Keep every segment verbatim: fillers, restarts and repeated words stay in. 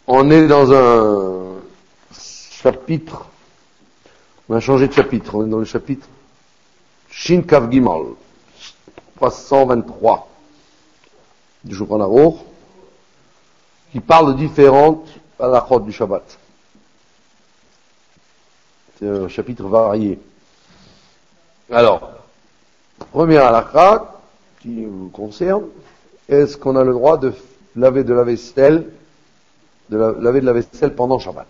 On est dans un chapitre, on a changé de chapitre, on est dans le chapitre Shin Kav Gimal, trois cent vingt-trois du Shulchan Aruch, qui parle de différentes halachot du Shabbat. C'est un chapitre varié. Alors, première halakha qui vous concerne, est-ce qu'on a le droit de laver de la vaisselle, de la, laver de la vaisselle pendant Shabbat?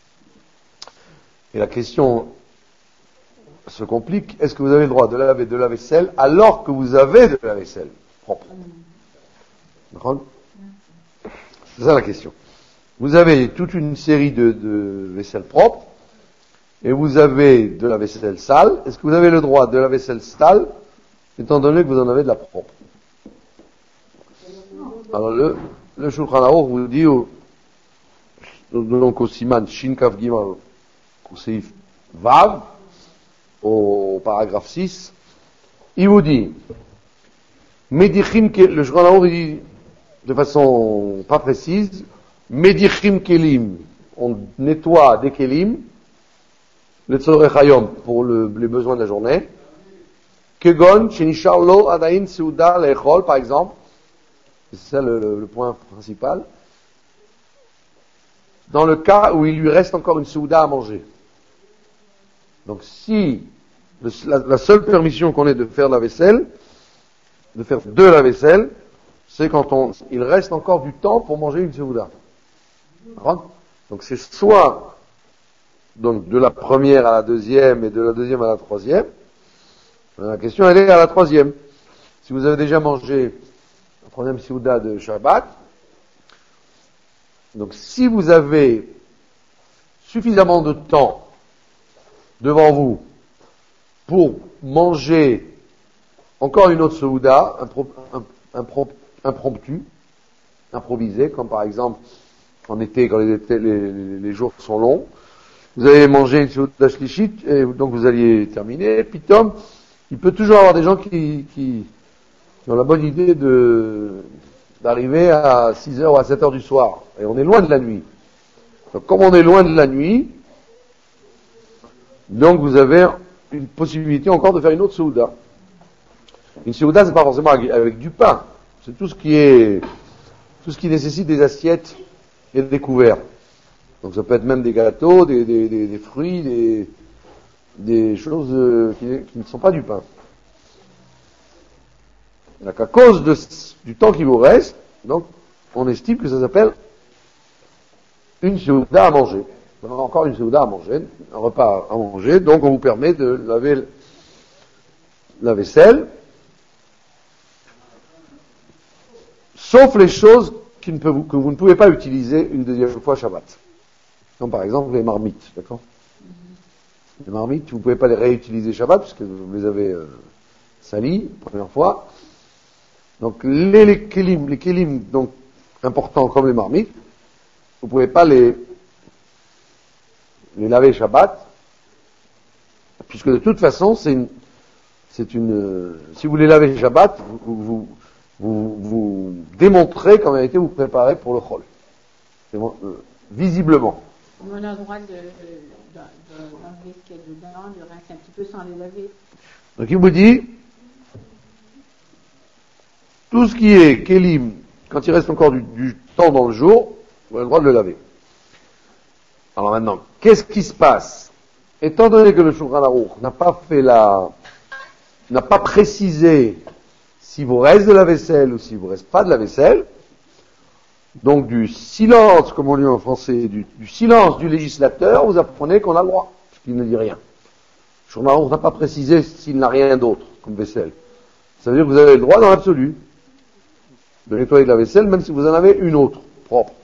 Et la question se complique, est-ce que vous avez le droit de laver de la vaisselle alors que vous avez de la vaisselle propre? D'accord? C'est ça la question. Vous avez toute une série de, de vaisselle propre, et vous avez de la vaisselle sale. Est-ce que vous avez le droit de la vaisselle sale, étant donné que vous en avez de la propre? Alors le, le Shulchan Aruch vous dit, au, donc au Siman Shin Kav Gimal, au Seif Vav, au paragraphe six, il vous dit, Medichim, le Shulchan Aruch dit de façon pas précise, Medichim Kelim, on nettoie des Kelim, le Tzorech Hayom, pour le, les besoins de la journée, Kegon, Shenishar Lo Adain Seuda Lechol, par exemple, c'est ça le, le, le point principal, dans le cas où il lui reste encore une Seuda à manger. Donc si le, la, la seule permission qu'on ait de faire de la vaisselle, de faire de la vaisselle, c'est quand on, il reste encore du temps pour manger une Seuda. Donc c'est soit donc de la première à la deuxième et de la deuxième à la troisième. La question elle est à la troisième. Si vous avez déjà mangé la troisième Seuda de Shabbat, donc si vous avez suffisamment de temps devant vous pour manger encore une autre Seuda, impromptue, improvisée, comme par exemple en été quand les, les, les, les jours sont longs, vous allez manger une Seuda Shlishit, et donc vous alliez terminer, puis Tom, il peut toujours avoir des gens qui, qui, qui ont la bonne idée de, d'arriver à six heures ou à sept heures du soir, et on est loin de la nuit. Donc comme on est loin de la nuit, donc vous avez une possibilité encore de faire une autre Seuda. Une Seuda, c'est pas forcément avec, avec du pain, c'est tout ce qui est, tout ce qui nécessite des assiettes et des couverts. Donc ça peut être même des gâteaux, des, des, des, des fruits, des, des choses euh, qui, qui ne sont pas du pain. Donc à cause de, du temps qui vous reste, donc on estime que ça s'appelle une Seuda à manger. Donc, encore une Seuda à manger, un repas à manger, donc on vous permet de laver la vaisselle, sauf les choses qui ne peut, que vous ne pouvez pas utiliser une deuxième fois Shabbat. Comme par exemple les marmites, d'accord? Les marmites, vous ne pouvez pas les réutiliser Shabbat, puisque vous les avez euh, salies, première fois. Donc les, les kélim, les kélim, donc, importants comme les marmites, vous ne pouvez pas les, les laver Shabbat, puisque de toute façon, c'est une, c'est une, euh, si vous les lavez Shabbat, vous, vous, vous, vous démontrez qu'en vérité vous préparez pour le chol. C'est bon, euh, visiblement. On a le droit de, de, de, d'enlever ce qu'il y a dedans, de rincer un petit peu sans les laver. Donc il vous dit, tout ce qui est kélim, quand il reste encore du, du temps dans le jour, vous avez le droit de le laver. Alors maintenant, qu'est-ce qui se passe? Étant donné que le Shulchan Aruch n'a pas fait la, n'a pas précisé si vous reste de la vaisselle ou si vous reste pas de la vaisselle, donc du silence, comme on dit en français, du, du silence du législateur, vous apprenez qu'on a le droit, parce qu'il ne dit rien. Le Shulchan Aruch n'a pas précisé s'il n'a rien d'autre comme vaisselle. Ça veut dire que vous avez le droit dans l'absolu de nettoyer de la vaisselle, même si vous en avez une autre, propre.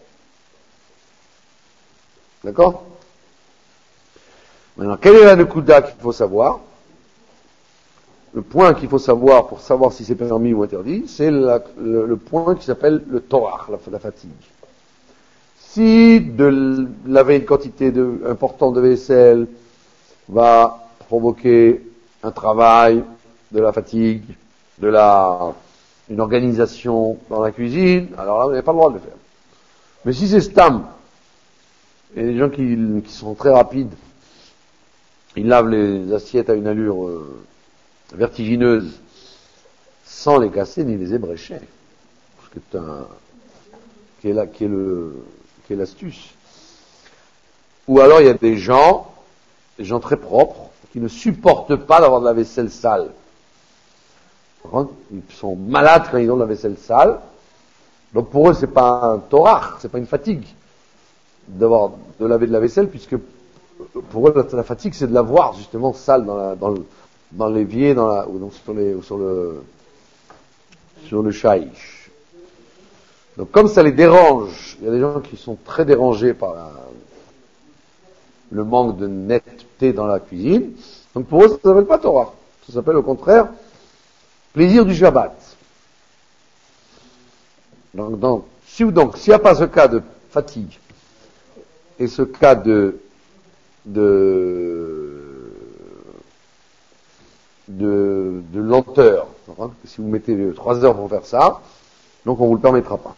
D'accord? Maintenant, quelle est la nekuda qu'il faut savoir? Le point qu'il faut savoir pour savoir si c'est permis ou interdit, c'est la, le, le point qui s'appelle le torah, la, la fatigue. Si de laver une quantité de, importante de vaisselle va provoquer un travail, de la fatigue, de la, une organisation dans la cuisine, alors là, vous n'avez pas le droit de le faire. Mais si c'est stam, Il y a des gens qui, qui sont très rapides. Ils lavent les assiettes à une allure euh, vertigineuse, sans les casser ni les ébrécher. Ce qui est un, qui est là, qui est le, qui est l'astuce. Ou alors il y a des gens, des gens très propres, qui ne supportent pas d'avoir de la vaisselle sale. Ils sont malades quand ils ont de la vaisselle sale. Donc pour eux, c'est pas un torah, c'est pas une fatigue d'avoir de laver de la vaisselle, puisque pour eux, la, la fatigue, c'est de la voir justement sale dans, la, dans, le, dans l'évier, dans la, ou, donc sur, les, ou sur le sur le shaïch. Donc comme ça les dérange, il y a des gens qui sont très dérangés par la, le manque de netteté dans la cuisine. Donc pour eux, ça ne s'appelle pas Torah. Ça s'appelle au contraire plaisir du Shabbat. Donc, donc, si, donc s'il n'y a pas ce cas de fatigue et ce cas de de de, de lenteur, hein, si vous mettez trois heures pour faire ça, donc on vous le permettra pas.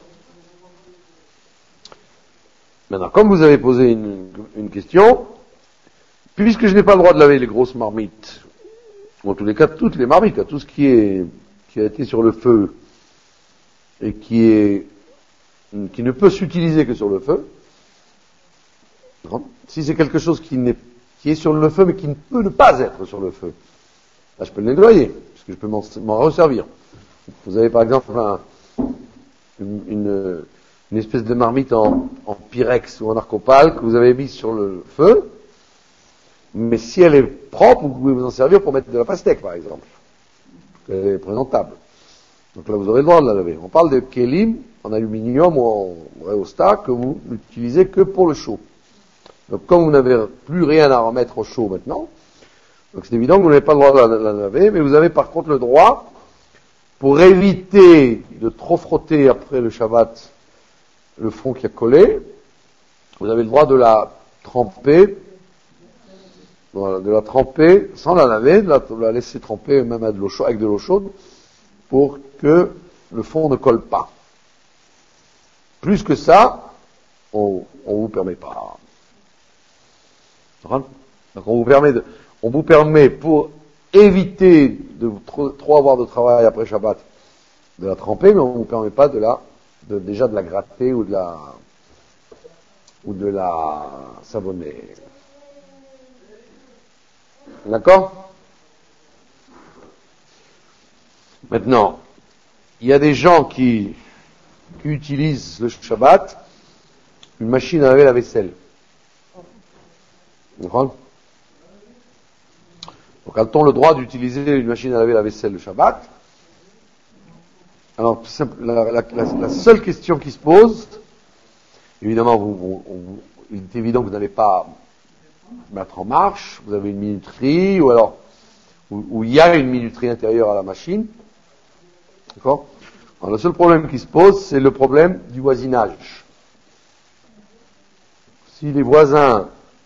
Maintenant, comme vous avez posé une, une question, puisque je n'ai pas le droit de laver les grosses marmites, ou en tous les cas toutes les marmites, tout ce qui est qui a été sur le feu et qui est qui ne peut s'utiliser que sur le feu, si c'est quelque chose qui, n'est, qui est sur le feu mais qui ne peut ne pas être sur le feu, là je peux le nettoyer, parce que je peux m'en, m'en resservir. Vous avez par exemple un, une, une, une espèce de marmite en, en pyrex ou en arcopale que vous avez mise sur le feu, mais si elle est propre, vous pouvez vous en servir pour mettre de la pastèque par exemple. Elle est présentable. Donc là vous aurez le droit de la laver. On parle de kélim en aluminium ou en rhéostat que vous n'utilisez que pour le chaud. Donc comme vous n'avez plus rien à remettre au chaud maintenant, donc c'est évident que vous n'avez pas le droit de la, la laver, mais vous avez par contre le droit, pour éviter de trop frotter après le Shabbat le front qui a collé, vous avez le droit de la tremper, de la tremper sans la laver, de la, de la laisser tremper même avec de l'eau chaude, avec de l'eau chaude, pour que le fond ne colle pas. Plus que ça, on ne vous permet pas. Donc on vous permet de, on vous permet pour éviter de trop, trop avoir de travail après Shabbat, de la tremper, mais on ne vous permet pas de la, de, déjà de la gratter ou de la, ou de la savonner. D'accord? Maintenant, il y a des gens qui, qui utilisent le Shabbat une machine à laver la vaisselle. Vous comprenez? Donc, a-t-on le droit d'utiliser une machine à laver la vaisselle le Shabbat? Alors, la, la, la, la seule question qui se pose, évidemment, vous, vous, vous, il est évident que vous n'allez pas mettre en marche, vous avez une minuterie, ou alors, où, où il y a une minuterie intérieure à la machine. D'accord? Alors, le seul problème qui se pose, c'est le problème du voisinage. Si les voisins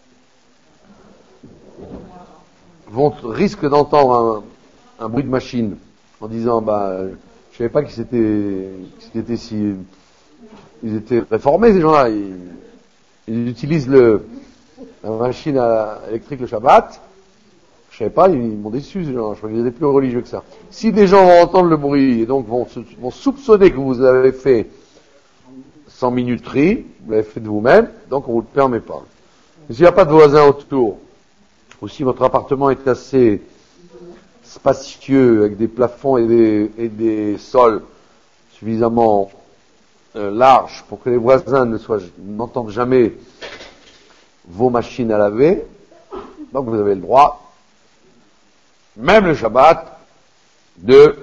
vont, risquent d'entendre un, un bruit de machine en disant, bah, je savais pas qu'ils étaient, qu'ils étaient si, ils étaient réformés, ces gens-là. Ils, ils utilisent le, la machine à, électrique le Shabbat. Je savais pas, ils, ils m'ont déçu, ces gens-là. Je crois qu'ils étaient plus religieux que ça. Si des gens vont entendre le bruit et donc vont, vont soupçonner que vous avez fait sans minuterie, vous l'avez fait de vous-même, donc on vous le permet pas. S'il n'y a pas de voisins autour, ou si votre appartement est assez spacieux, avec des plafonds et des, et des sols suffisamment euh, larges pour que les voisins ne soient, n'entendent jamais vos machines à laver, donc vous avez le droit, même le Shabbat, de,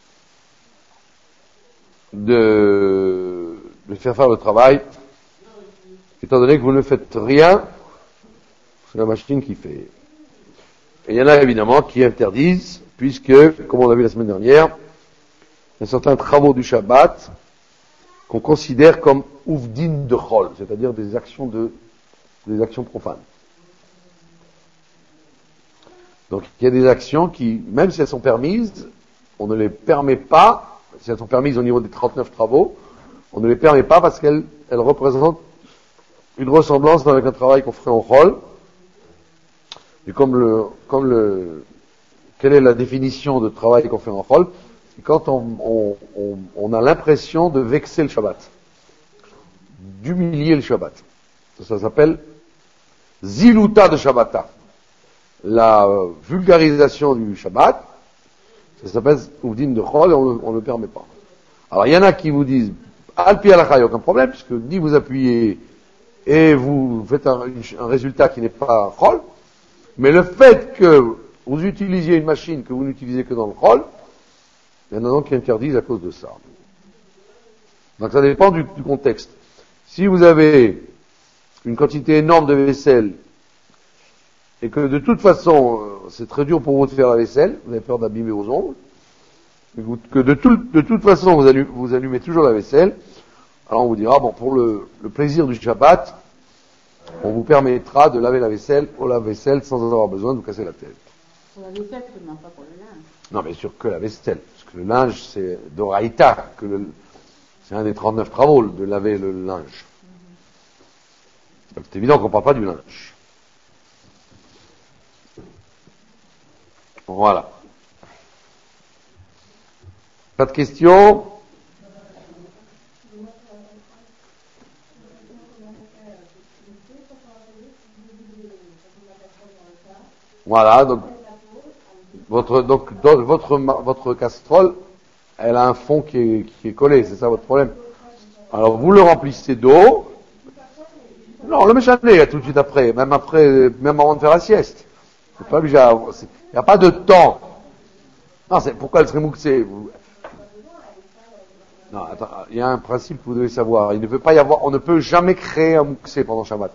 de, de faire faire le travail, étant donné que vous ne faites rien, c'est la machine qui fait. Et il y en a évidemment qui interdisent, puisque, comme on l'a vu la semaine dernière, il y a certains travaux du Shabbat qu'on considère comme ouvdin de chol, c'est-à-dire des actions de, des actions profanes. Donc il y a des actions qui, même si elles sont permises, on ne les permet pas, si elles sont permises au niveau des trente-neuf travaux, on ne les permet pas parce qu'elles elles représentent une ressemblance avec un travail qu'on ferait en rôle. Et comme le, comme le, quelle est la définition de travail qu'on fait en rôle? C'est quand on, on, on, on a l'impression de vexer le Shabbat, d'humilier le Shabbat. Ça, ça s'appelle ziluta de Shabbata. La euh, vulgarisation du Shabbat, ça s'appelle ouvdin de rôle et on ne le permet pas. Alors il y en a qui vous disent, al pi halakha, il n'y a aucun problème, puisque ni vous appuyez et vous faites un, un résultat qui n'est pas rôle, mais le fait que vous utilisiez une machine que vous n'utilisez que dans le rôle, il y en a donc qui interdisent à cause de ça. Donc ça dépend du, du contexte. Si vous avez une quantité énorme de vaisselle et que de toute façon c'est très dur pour vous de faire la vaisselle, vous avez peur d'abîmer vos ongles, que de, tout, de toute façon vous allumez, vous allumez toujours la vaisselle, alors on vous dira, bon, pour le, le plaisir du Shabbat, on vous permettra de laver la vaisselle au lave-vaisselle sans avoir besoin de vous casser la tête. Pour la vaisselle seulement, pas pour le linge. Non, mais sûr que la vaisselle, parce que le linge, c'est d'Oraïta, que le, c'est un des trente-neuf travaux de laver le linge. Mm-hmm. Donc c'est évident qu'on ne parle pas du linge. Voilà. Pas de questions? Voilà, donc votre donc votre votre casserole, elle a un fond qui est, qui est collé, c'est ça votre problème. Alors vous le remplissez d'eau. Non, le méchané tout de suite après, même après, même avant de faire la sieste. C'est pas obligé. Il n'y a pas de temps. Non, c'est pourquoi elle serait mouxée. Vous... Non, attends, il y a un principe que vous devez savoir. Il ne peut pas y avoir, on ne peut jamais créer un mouxé pendant Shabbat.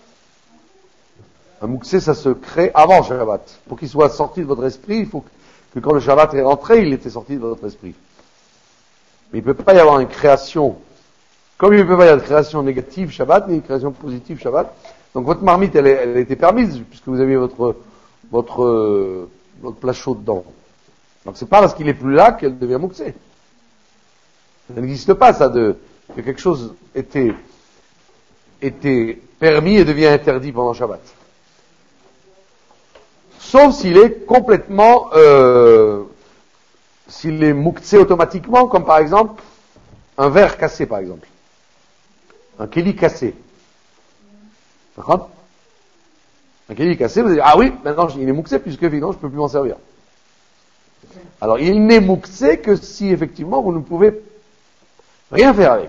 Un mouxé, ça se crée avant Shabbat. Pour qu'il soit sorti de votre esprit, il faut que quand le Shabbat est rentré, il était sorti de votre esprit. Mais il ne peut pas y avoir une création, comme il ne peut pas y avoir une création négative Shabbat, ni une création positive Shabbat. Donc votre marmite, elle, est, elle a été permise, puisque vous aviez votre, votre, euh, votre plat chaud dedans. Donc c'est pas parce qu'il est plus là qu'elle devient mouxé. Ça n'existe pas, ça, de, que quelque chose était, était permis et devient interdit pendant Shabbat. Sauf s'il est complètement, euh, s'il est mouxé automatiquement, comme par exemple, un verre cassé, par exemple. Un kéli cassé. D'accord? Un kéli cassé, vous allez dire, ah oui, maintenant il est mouxé, puisque évidemment je ne peux plus m'en servir. Alors, il n'est mouxé que si, effectivement, vous ne pouvez rien faire avec.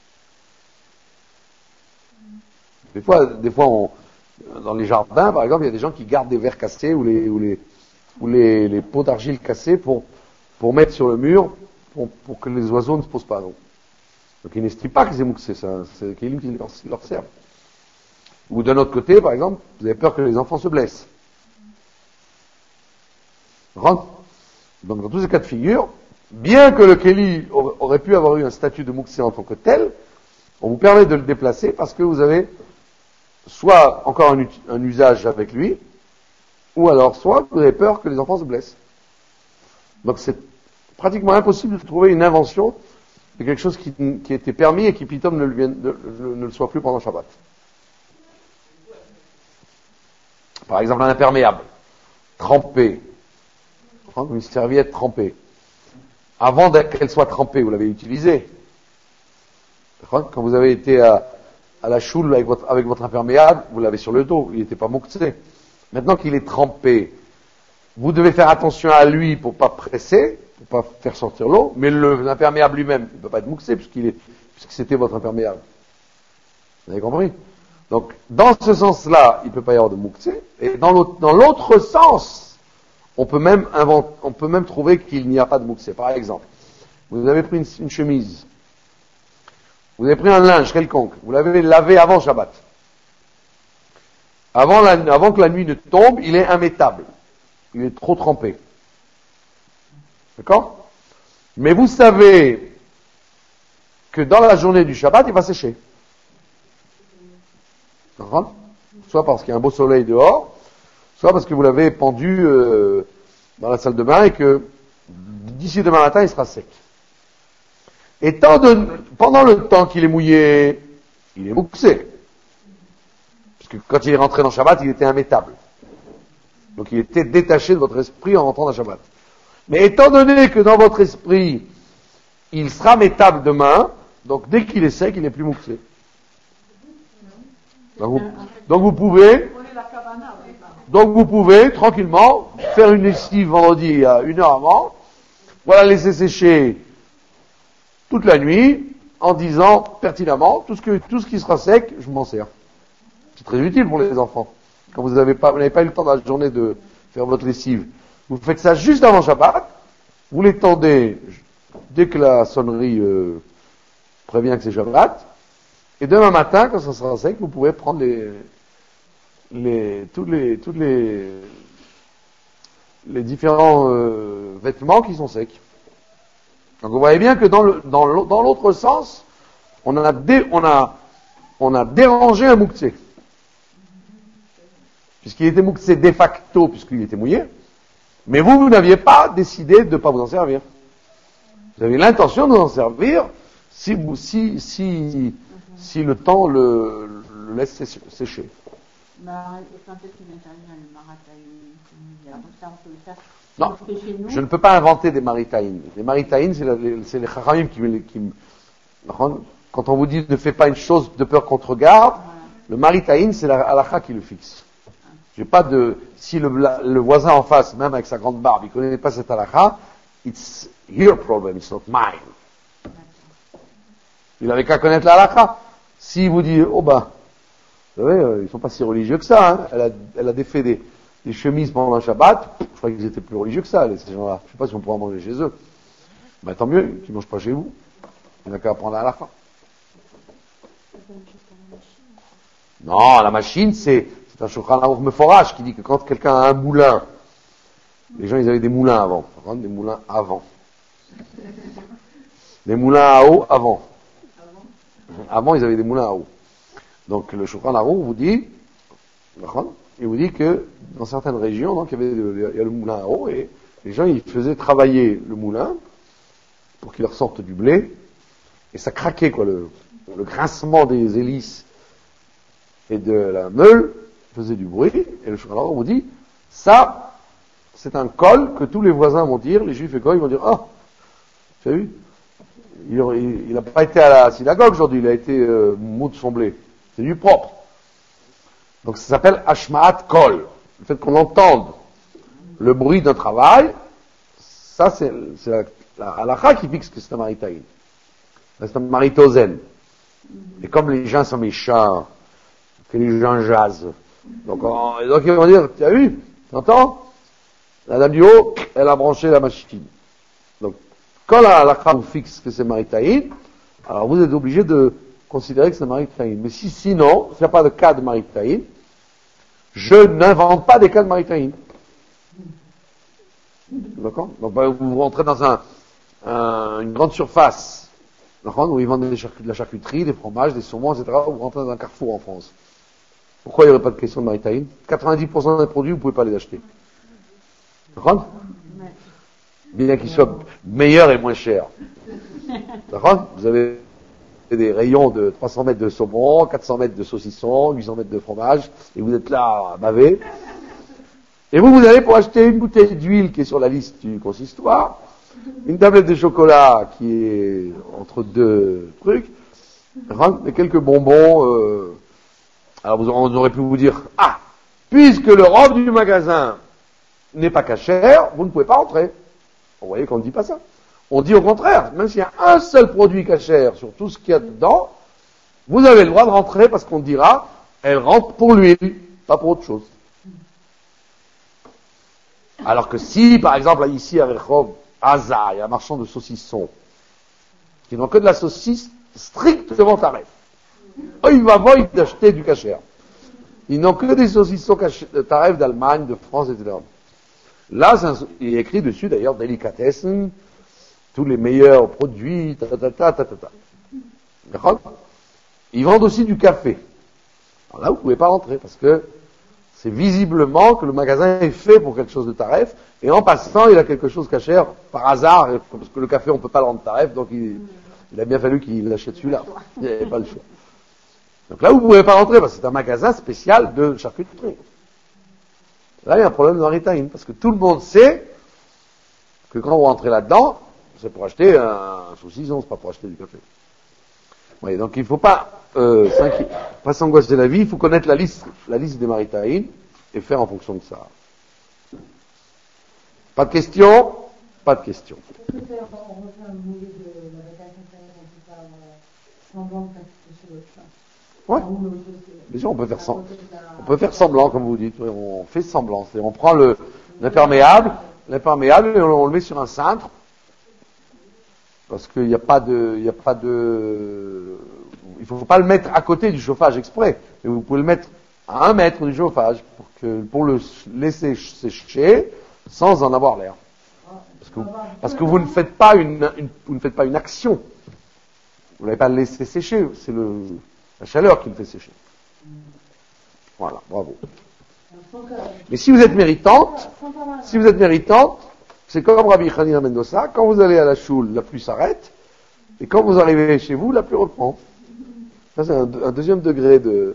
Des fois, des fois, on, dans les jardins, par exemple, il y a des gens qui gardent des verres cassés ou les, ou les, ou les, les pots d'argile cassés pour, pour mettre sur le mur, pour, pour que les oiseaux ne se posent pas. Donc, donc ils n'estiment pas que c'est mouxé, ça, c'est qui leur, leur sert. Ou d'un autre côté, par exemple, vous avez peur que les enfants se blessent. Rentre. Donc, dans tous ces cas de figure, bien que le Kéli aurait pu avoir eu un statut de mouxé en tant que tel, on vous permet de le déplacer parce que vous avez soit encore un, un usage avec lui, ou alors soit vous avez peur que les enfants se blessent. Donc c'est pratiquement impossible de trouver une invention de quelque chose qui, qui était permis et qui pitom ne, ne, ne, ne le soit plus pendant Shabbat. Par exemple un imperméable, trempé, une serviette trempée. Avant qu'elle soit trempée, vous l'avez utilisée. Quand vous avez été à, à la choule avec votre, avec votre imperméable, vous l'avez sur le dos, il n'était pas mouxé. Maintenant qu'il est trempé, vous devez faire attention à lui pour pas presser, pour pas faire sortir l'eau, mais le, l'imperméable lui-même, il ne peut pas être mouxé puisqu'il est, puisque c'était votre imperméable. Vous avez compris? Donc, dans ce sens-là, il ne peut pas y avoir de mouxé, et dans l'autre, dans l'autre sens, on peut même inventer, on peut même trouver qu'il n'y a pas de mouxé. Par exemple, vous avez pris une, une chemise, vous avez pris un linge quelconque, vous l'avez lavé avant Shabbat. Avant, la, avant que la nuit ne tombe, il est immétable. Il est trop trempé. D'accord? Mais vous savez que dans la journée du Shabbat, il va sécher. D'accord? Soit parce qu'il y a un beau soleil dehors, soit parce que vous l'avez pendu euh, dans la salle de bain et que d'ici demain matin, il sera sec. Et tant de, pendant le temps qu'il est mouillé, il est mouxé. Puisque quand il est rentré dans Shabbat, il était immétable. Donc il était détaché de votre esprit en rentrant dans Shabbat. Mais étant donné que dans votre esprit, il sera métable demain, donc dès qu'il est sec, il n'est plus mouxé. Donc vous, donc vous pouvez, donc vous pouvez tranquillement faire une lessive vendredi à une heure avant, voilà, laisser sécher toute la nuit en disant pertinemment tout ce que tout ce qui sera sec, je m'en sers. C'est très utile pour les enfants. Quand vous n'avez pas, vous n'avez pas eu le temps dans la journée de faire votre lessive, vous faites ça juste avant Shabbat, vous l'étendez dès que la sonnerie euh, prévient que c'est Shabbat, et demain matin, quand ça sera sec, vous pouvez prendre les, les, tous les, tous les, les différents euh, vêtements qui sont secs. Donc vous voyez bien que dans le, dans l'autre, dans l'autre sens, on a, dé, on a, on a dérangé un mouktsé. Puisqu'il était mouktsé de facto, puisqu'il était mouillé. Mais vous, vous n'aviez pas décidé de ne pas vous en servir. Vous avez l'intention de vous en servir si vous, si, si, si le temps le, le laisse sécher. Bah, quand est-ce qu'il intervient le marataïn? Ça, on peut le faire. Non, je ne peux pas inventer des maritaïnes. Les maritaïnes, c'est, la, les, c'est les chachamim qui, qui, quand on vous dit ne fais pas une chose de peur qu'on te regarde, voilà. Le maritaïne, c'est la halakha qui le fixe. J'ai pas de, si le, la, le voisin en face, même avec sa grande barbe, il connaît pas cette halakha, it's your problem, it's not mine. Il avait qu'à connaître la halakha. S'il vous dit, oh ben, vous savez, euh, ils sont pas si religieux que ça, hein. Elle a, elle a défait des, des chemises pendant le Shabbat, je crois qu'ils étaient plus religieux que ça, les, ces gens-là. Je sais pas si on pourra manger chez eux. Ben, tant mieux, qu'ils mangent pas chez vous. Il n'y a qu'à apprendre à la fin. Non, la machine, c'est, c'est un Shulchan Aruch Meforach qui dit que quand quelqu'un a un moulin, les gens, ils avaient des moulins avant. Des moulins avant. Des moulins à eau avant. Avant, ils avaient des moulins à eau. Donc, le Shulchan Aruch vous dit, il vous dit que dans certaines régions, donc, il y avait il y a le moulin à eau et les gens, ils faisaient travailler le moulin pour qu'il leur sorte du blé et ça craquait, quoi, le, le grincement des hélices et de la meule faisait du bruit et le Shulchan Aruch vous dit, ça, c'est un col que tous les voisins vont dire, les juifs et quoi, ils vont dire, ah, tu as vu? Il n'a pas été à la synagogue aujourd'hui, il a été euh, mou de son blé. C'est du propre. Donc ça s'appelle Hashma'at Kol. Le fait qu'on entende le bruit d'un travail, ça c'est, c'est la, la halakha qui fixe que c'est un maritaïn. C'est un maritozen. Et comme les gens sont méchants, que les gens jasent, donc, on, donc ils vont dire, tu as vu, tu entends? La dame du haut, elle a branché la machine. Donc, quand la halakha vous fixe que c'est maritaïn, alors vous êtes obligé de considérer que c'est maritaïn. Mais si sinon, s'il n'y a pas de cas de maritaïn, je n'invente pas des cas de maritaïn. D'accord? Donc, bah, vous rentrez dans un, un, une grande surface, d'accord, où ils vendent des charcut- de la charcuterie, des fromages, des saumons, et cetera. Vous rentrez dans un carrefour en France. Pourquoi il n'y aurait pas de question de maritaïn? quatre-vingt-dix pour cent des produits, vous ne pouvez pas les acheter. D'accord? Bien qu'ils soient meilleurs et moins chers. D'accord? Vous avez des rayons de trois cents mètres de saumon, quatre cents mètres de saucisson, huit cents mètres de fromage, et vous êtes là à baver. Et vous, vous allez pour acheter une bouteille d'huile qui est sur la liste du consistoire, une tablette de chocolat qui est entre deux trucs, et quelques bonbons. Euh... Alors vous, on aurait pu vous dire, ah, puisque le robe du magasin n'est pas cachère, vous ne pouvez pas entrer. Vous voyez qu'on ne dit pas ça. On dit au contraire, même s'il y a un seul produit cachère sur tout ce qu'il y a dedans, vous avez le droit de rentrer parce qu'on dira, elle rentre pour l'huile, pas pour autre chose. Alors que si, par exemple, ici à Rehov, Haza, il y a un marchand de saucissons, qui n'ont que de la saucisse strictement tarif. Eux, il va voir d'acheter du cachère. Ils n'ont que des saucissons tarif d'Allemagne, de France, et cetera. Là, un, il est écrit dessus, d'ailleurs, Delikatessen, tous les meilleurs produits, ta, ta, ta, ta, ta, ta. D'accord? Ils vendent aussi du café. Alors là, vous ne pouvez pas rentrer, parce que c'est visiblement que le magasin est fait pour quelque chose de tarif, et en passant, il a quelque chose cachère, par hasard, parce que le café, on ne peut pas le rendre tarif, donc il, il a bien fallu qu'il achète celui-là. Il n'y avait pas le choix. Donc là, vous ne pouvez pas rentrer parce que c'est un magasin spécial de charcuterie. Là, il y a un problème de maritime parce que tout le monde sait que quand vous rentrez là-dedans, c'est pour acheter un saucisson, c'est pas pour acheter du café. Oui, donc il ne faut pas, euh, pas s'angoisser la vie, il faut connaître la liste, la liste des maritaïnes et faire en fonction de ça. Pas de questions? Pas de questions. On peut faire, on refait un mouillé de la bataille intérieure, on peut faire euh, semblant de pratiquer sur le champ. Ouais. Bien sûr, on peut faire semblant. On peut faire semblant, comme vous dites. On fait semblant. C'est-à-dire, on prend le, l'imperméable, l'imperméable et on, on le met sur un cintre. Parce qu'il n'y a pas de, il n'y a pas de, il faut pas le mettre à côté du chauffage exprès. Mais vous pouvez le mettre à un mètre du chauffage pour que, pour le laisser sécher sans en avoir l'air. Parce que, parce que vous ne faites pas une, une vous ne faites pas une action. Vous n'avez pas le laisser sécher. C'est le, la chaleur qui le fait sécher. Voilà, bravo. Mais si vous êtes méritante, si vous êtes méritante, c'est comme Rabbi Hanina Mendoza, quand vous allez à la choule, la pluie s'arrête, et quand vous arrivez chez vous, la pluie reprend. Ça, c'est un, un deuxième degré de...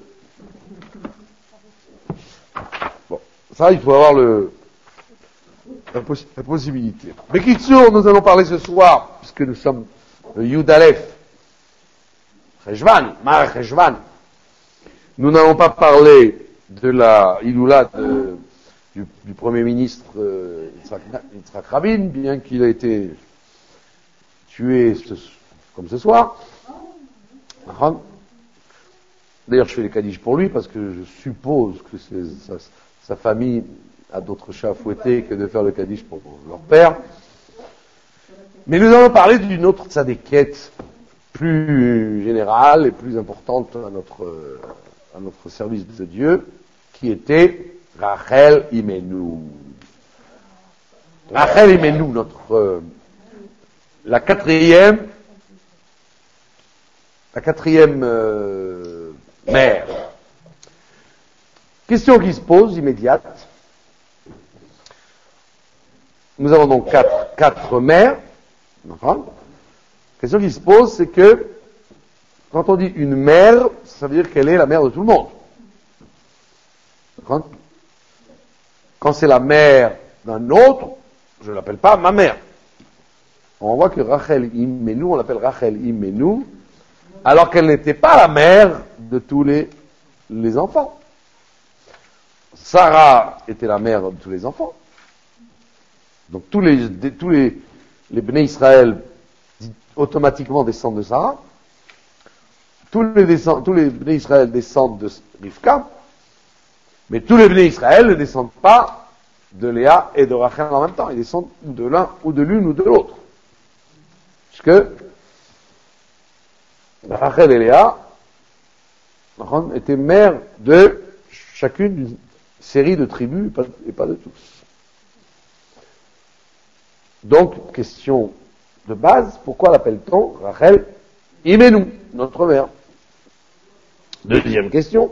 Bon, ça, il faut avoir le, la, poss- la possibilité. Mais Kitsour, nous allons parler ce soir, puisque nous sommes le Yud Aleph, Cheshvan, Mar Cheshvan. Nous n'allons pas parler de la Iloula de, du, du Premier ministre euh, Yitzhak, Yitzhak Rabin, bien qu'il ait été tué ce, comme ce soir. D'ailleurs, je fais les kaddish pour lui, parce que je suppose que c'est, sa, sa famille a d'autres chats à fouetter que de faire le kaddish pour leur père. Mais nous allons parler d'une autre tzadékette plus générale et plus importante à notre, à notre service de Dieu, qui était Rachel Imenu. Rachel Imenu, notre, euh, la quatrième, la quatrième euh, mère. Question qui se pose immédiate. Nous avons donc quatre, quatre mères. Enfin, la question qui se pose, c'est que quand on dit une mère, ça veut dire qu'elle est la mère de tout le monde. D'accord ? Quand c'est la mère d'un autre, je ne l'appelle pas ma mère. On voit que Rachel Imenu, on l'appelle Rachel Imenu, alors qu'elle n'était pas la mère de tous les, les enfants. Sarah était la mère de tous les enfants. Donc tous les, tous les, les Bnei Israël automatiquement descendent de Sarah. Tous les, descend, tous les Bnei Israël descendent de Rivka. Mais tous les Bnei Israël ne descendent pas de Léa et de Rachel en même temps. Ils descendent de l'un ou de l'une ou de l'autre. Puisque Rachel et Léa étaient mères de chacune d'une série de tribus et pas de tous. Donc, question de base, pourquoi l'appelle-t-on Rachel Imenu, notre mère? Deuxième question.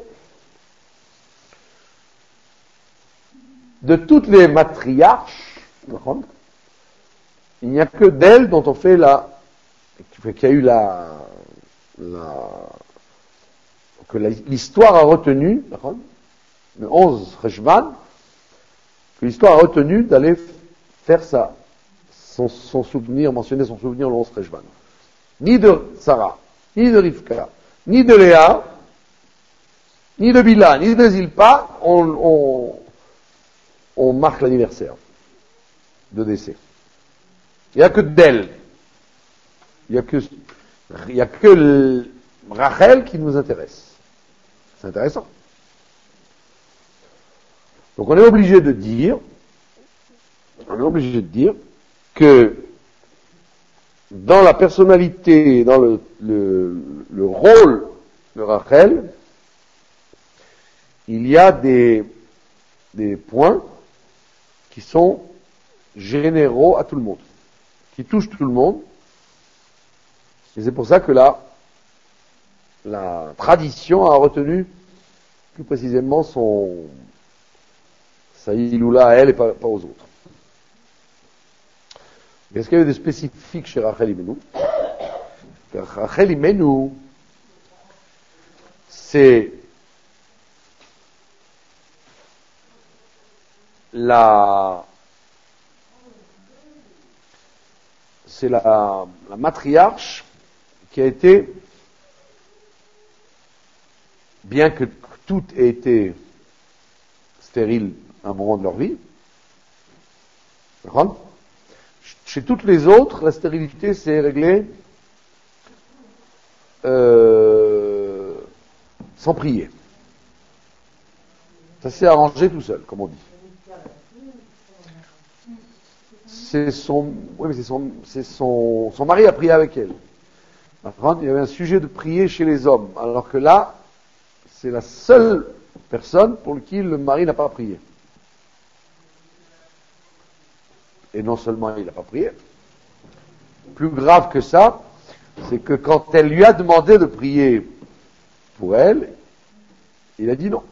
De toutes les matriarches, il n'y a que d'elle dont on fait la, qu'il y a eu la, la que la, l'histoire a retenu, le onze Cheshvan, que l'histoire a retenu d'aller faire ça, son, son souvenir, mentionner son souvenir le onze Cheshvan. Ni de Sarah, ni de Rivka, ni de Léa, ni de Bila, ni de Zilpa, on, on, on marque l'anniversaire de décès. Il n'y a que d'elle. Il n'y a que, il n'y a que le, Rachel qui nous intéresse. C'est intéressant. Donc on est obligé de dire, on est obligé de dire que dans la personnalité, dans le, le, le rôle de Rachel, il y a des, des points qui sont généraux à tout le monde, qui touchent tout le monde. Et c'est pour ça que la, la tradition a retenu plus précisément son, sa iloula à elle et pas, pas aux autres. Mais est-ce qu'il y avait des spécifiques chez Rachel Imenu? Rachel Imenu, c'est la, c'est la, la matriarche qui a été, bien que toutes aient été stériles à un moment de leur vie, d'accord ? Chez toutes les autres, la stérilité s'est réglée euh, sans prier. Ça s'est arrangé tout seul, comme on dit. C'est son, oui, mais c'est son, c'est son, son mari a prié avec elle. Il y avait un sujet de prier chez les hommes, alors que là, c'est la seule personne pour qui le mari n'a pas prié. Et non seulement il n'a pas prié, plus grave que ça, c'est que quand elle lui a demandé de prier pour elle, il a dit non.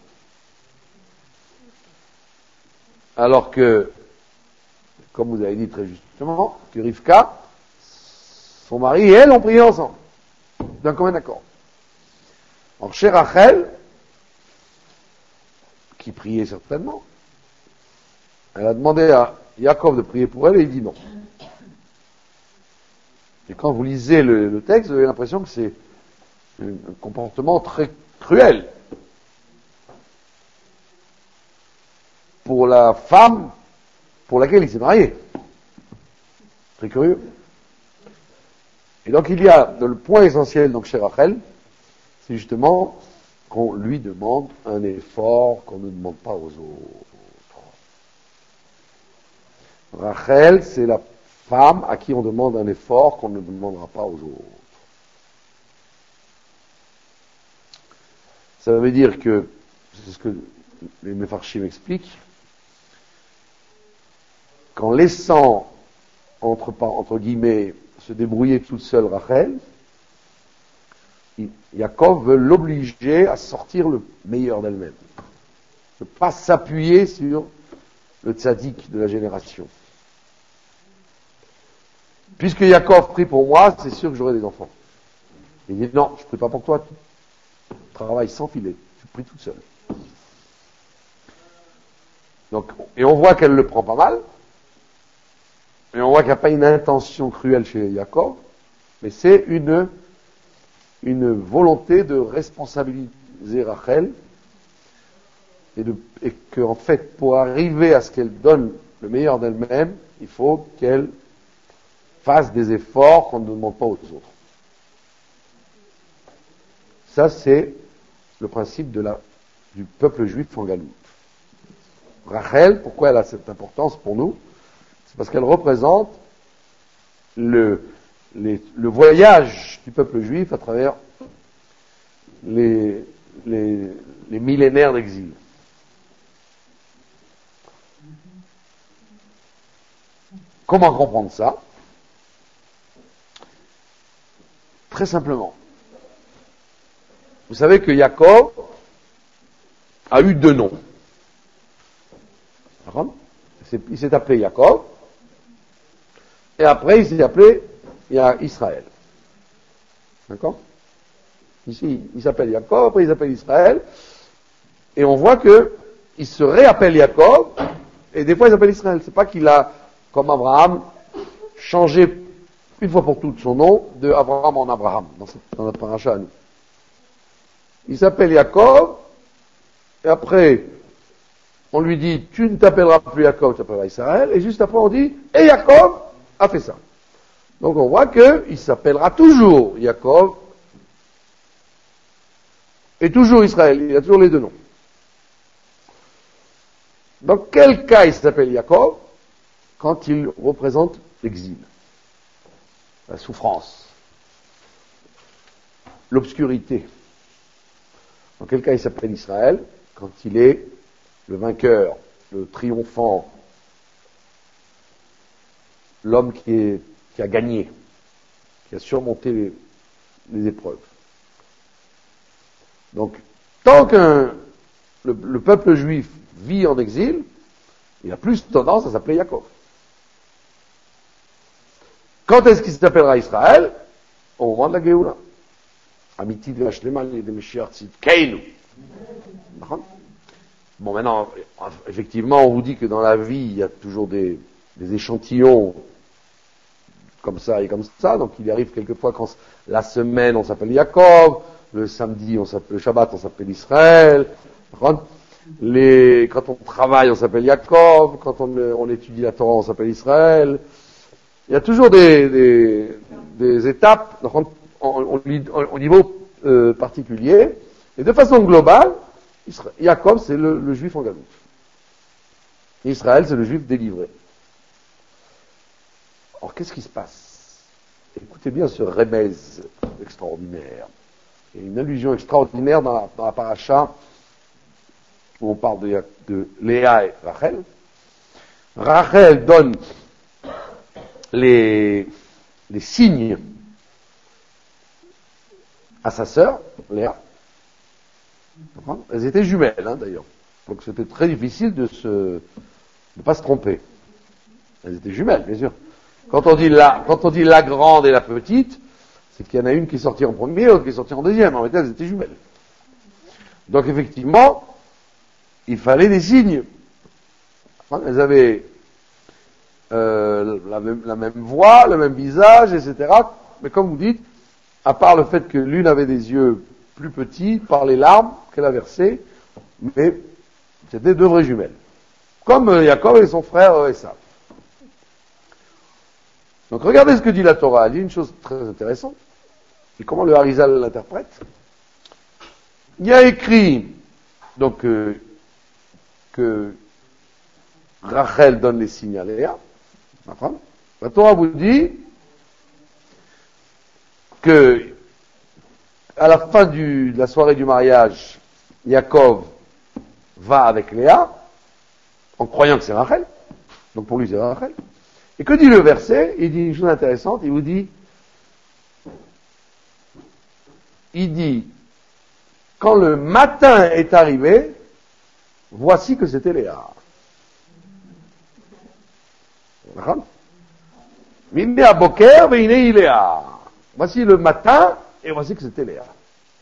Alors que, comme vous avez dit très justement, que Rivka, son mari et elle ont prié ensemble, d'un commun accord. Alors chez Rachel, qui priait certainement, elle a demandé à Yaakov de prier pour elle et il dit non. Et quand vous lisez le, le texte, vous avez l'impression que c'est un comportement très cruel pour la femme pour laquelle il s'est marié. Très curieux. Et donc il y a le point essentiel donc chez Rachel, c'est justement qu'on lui demande un effort qu'on ne demande pas aux autres. Rachel, c'est la femme à qui on demande un effort qu'on ne demandera pas aux autres. Ça veut dire que, c'est ce que les Mefarshim expliquent, qu'en laissant, entre, entre guillemets, se débrouiller toute seule Rachel, Yaakov veut l'obliger à sortir le meilleur d'elle-même. Ne pas s'appuyer sur le tzaddik de la génération. Puisque Yaakov prie pour moi, c'est sûr que j'aurai des enfants. Il dit non, je ne prie pas pour toi, tu travailles sans filet, tu pries toute seule. Donc, et on voit qu'elle le prend pas mal, et on voit qu'il n'y a pas une intention cruelle chez Yaakov, mais c'est une, une volonté de responsabiliser Rachel, et, de, et qu'en fait, pour arriver à ce qu'elle donne le meilleur d'elle-même, il faut qu'elle fasse des efforts qu'on ne demande pas aux autres. Ça, c'est le principe de la, du peuple juif en Galoute. Rachel, pourquoi elle a cette importance pour nous? C'est parce qu'elle représente le, les, le voyage du peuple juif à travers les, les, les millénaires d'exil. Comment comprendre ça? Très simplement. Vous savez que Yaakov a eu deux noms. Il s'est appelé Yaakov, et après il s'est appelé Israël. D'accord? Ici, il s'appelle Yaakov, après il s'appelle Israël, et on voit que il se réappelle Yaakov, et des fois il s'appelle Israël. C'est pas qu'il a, comme Abraham, changé une fois pour toutes son nom de Abraham en Abraham, dans, cette, dans notre paracha à nous. Il s'appelle Yaakov, et après, on lui dit, tu ne t'appelleras plus Yaakov, tu t'appelleras Israël, et juste après on dit, et Yaakov a fait ça. Donc on voit qu'il s'appellera toujours Yaakov, et toujours Israël, il a toujours les deux noms. Dans quel cas il s'appelle Yaakov? Quand il représente l'exil, la souffrance, l'obscurité. Dans quel cas il s'appelle Israël? Quand il est le vainqueur, le triomphant, l'homme qui, est, qui a gagné, qui a surmonté les, les épreuves. Donc, tant que le, le peuple juif vit en exil, il a plus tendance à s'appeler Yaakov. Quand est-ce qu'il s'appellera Israël? Au moment de la Géoula. Amiti de Hachlema, les de Meshiach Tzidkeinu. Bon, maintenant, effectivement, on vous dit que dans la vie, il y a toujours des, des échantillons comme ça et comme ça. Donc, il arrive quelquefois quand la semaine, on s'appelle Yaakov, le samedi, on s'appelle, le Shabbat, on s'appelle Israël. Les, quand on travaille, on s'appelle Yaakov. Quand on, on étudie la Torah, on s'appelle Israël. Il y a toujours des, des, des étapes donc on, on, on, au niveau euh, particulier. Et de façon globale, Yaakov, c'est le, le juif en galoute. Israël, c'est le juif délivré. Alors, qu'est-ce qui se passe? Écoutez bien ce remez extraordinaire. Il y a une allusion extraordinaire dans la, dans la paracha où on parle de, de Léa et Rachel. Rachel donne les, les signes à sa sœur, Léa. Elles étaient jumelles, hein, d'ailleurs. Donc c'était très difficile de se, de pas se tromper. Elles étaient jumelles, bien sûr. Quand on dit la, quand on dit la grande et la petite, c'est qu'il y en a une qui est sortie en premier, l'autre qui est sortie en deuxième. En fait, elles étaient jumelles. Donc effectivement, il fallait des signes. Elles avaient euh, la, même, la même voix, le même visage, et cetera. Mais comme vous dites, à part le fait que l'une avait des yeux plus petits par les larmes qu'elle a versées, mais c'était deux vraies jumelles. Comme euh, Yaakov et son frère euh, Esav. Donc regardez ce que dit la Torah. Elle dit une chose très intéressante. Et comment le Harizal l'interprète. Il y a écrit donc euh, que Rachel donne les signes à Léa. La Torah vous dit que à la fin du, de la soirée du mariage, Yaakov va avec Léa, en croyant que c'est Rachel. Donc pour lui c'est Rachel. Et que dit le verset? Il dit une chose intéressante, il vous dit, il dit, quand le matin est arrivé, voici que c'était Léa. Miné Boker, Miné Léa. Voici le matin, et voici que c'était Léa.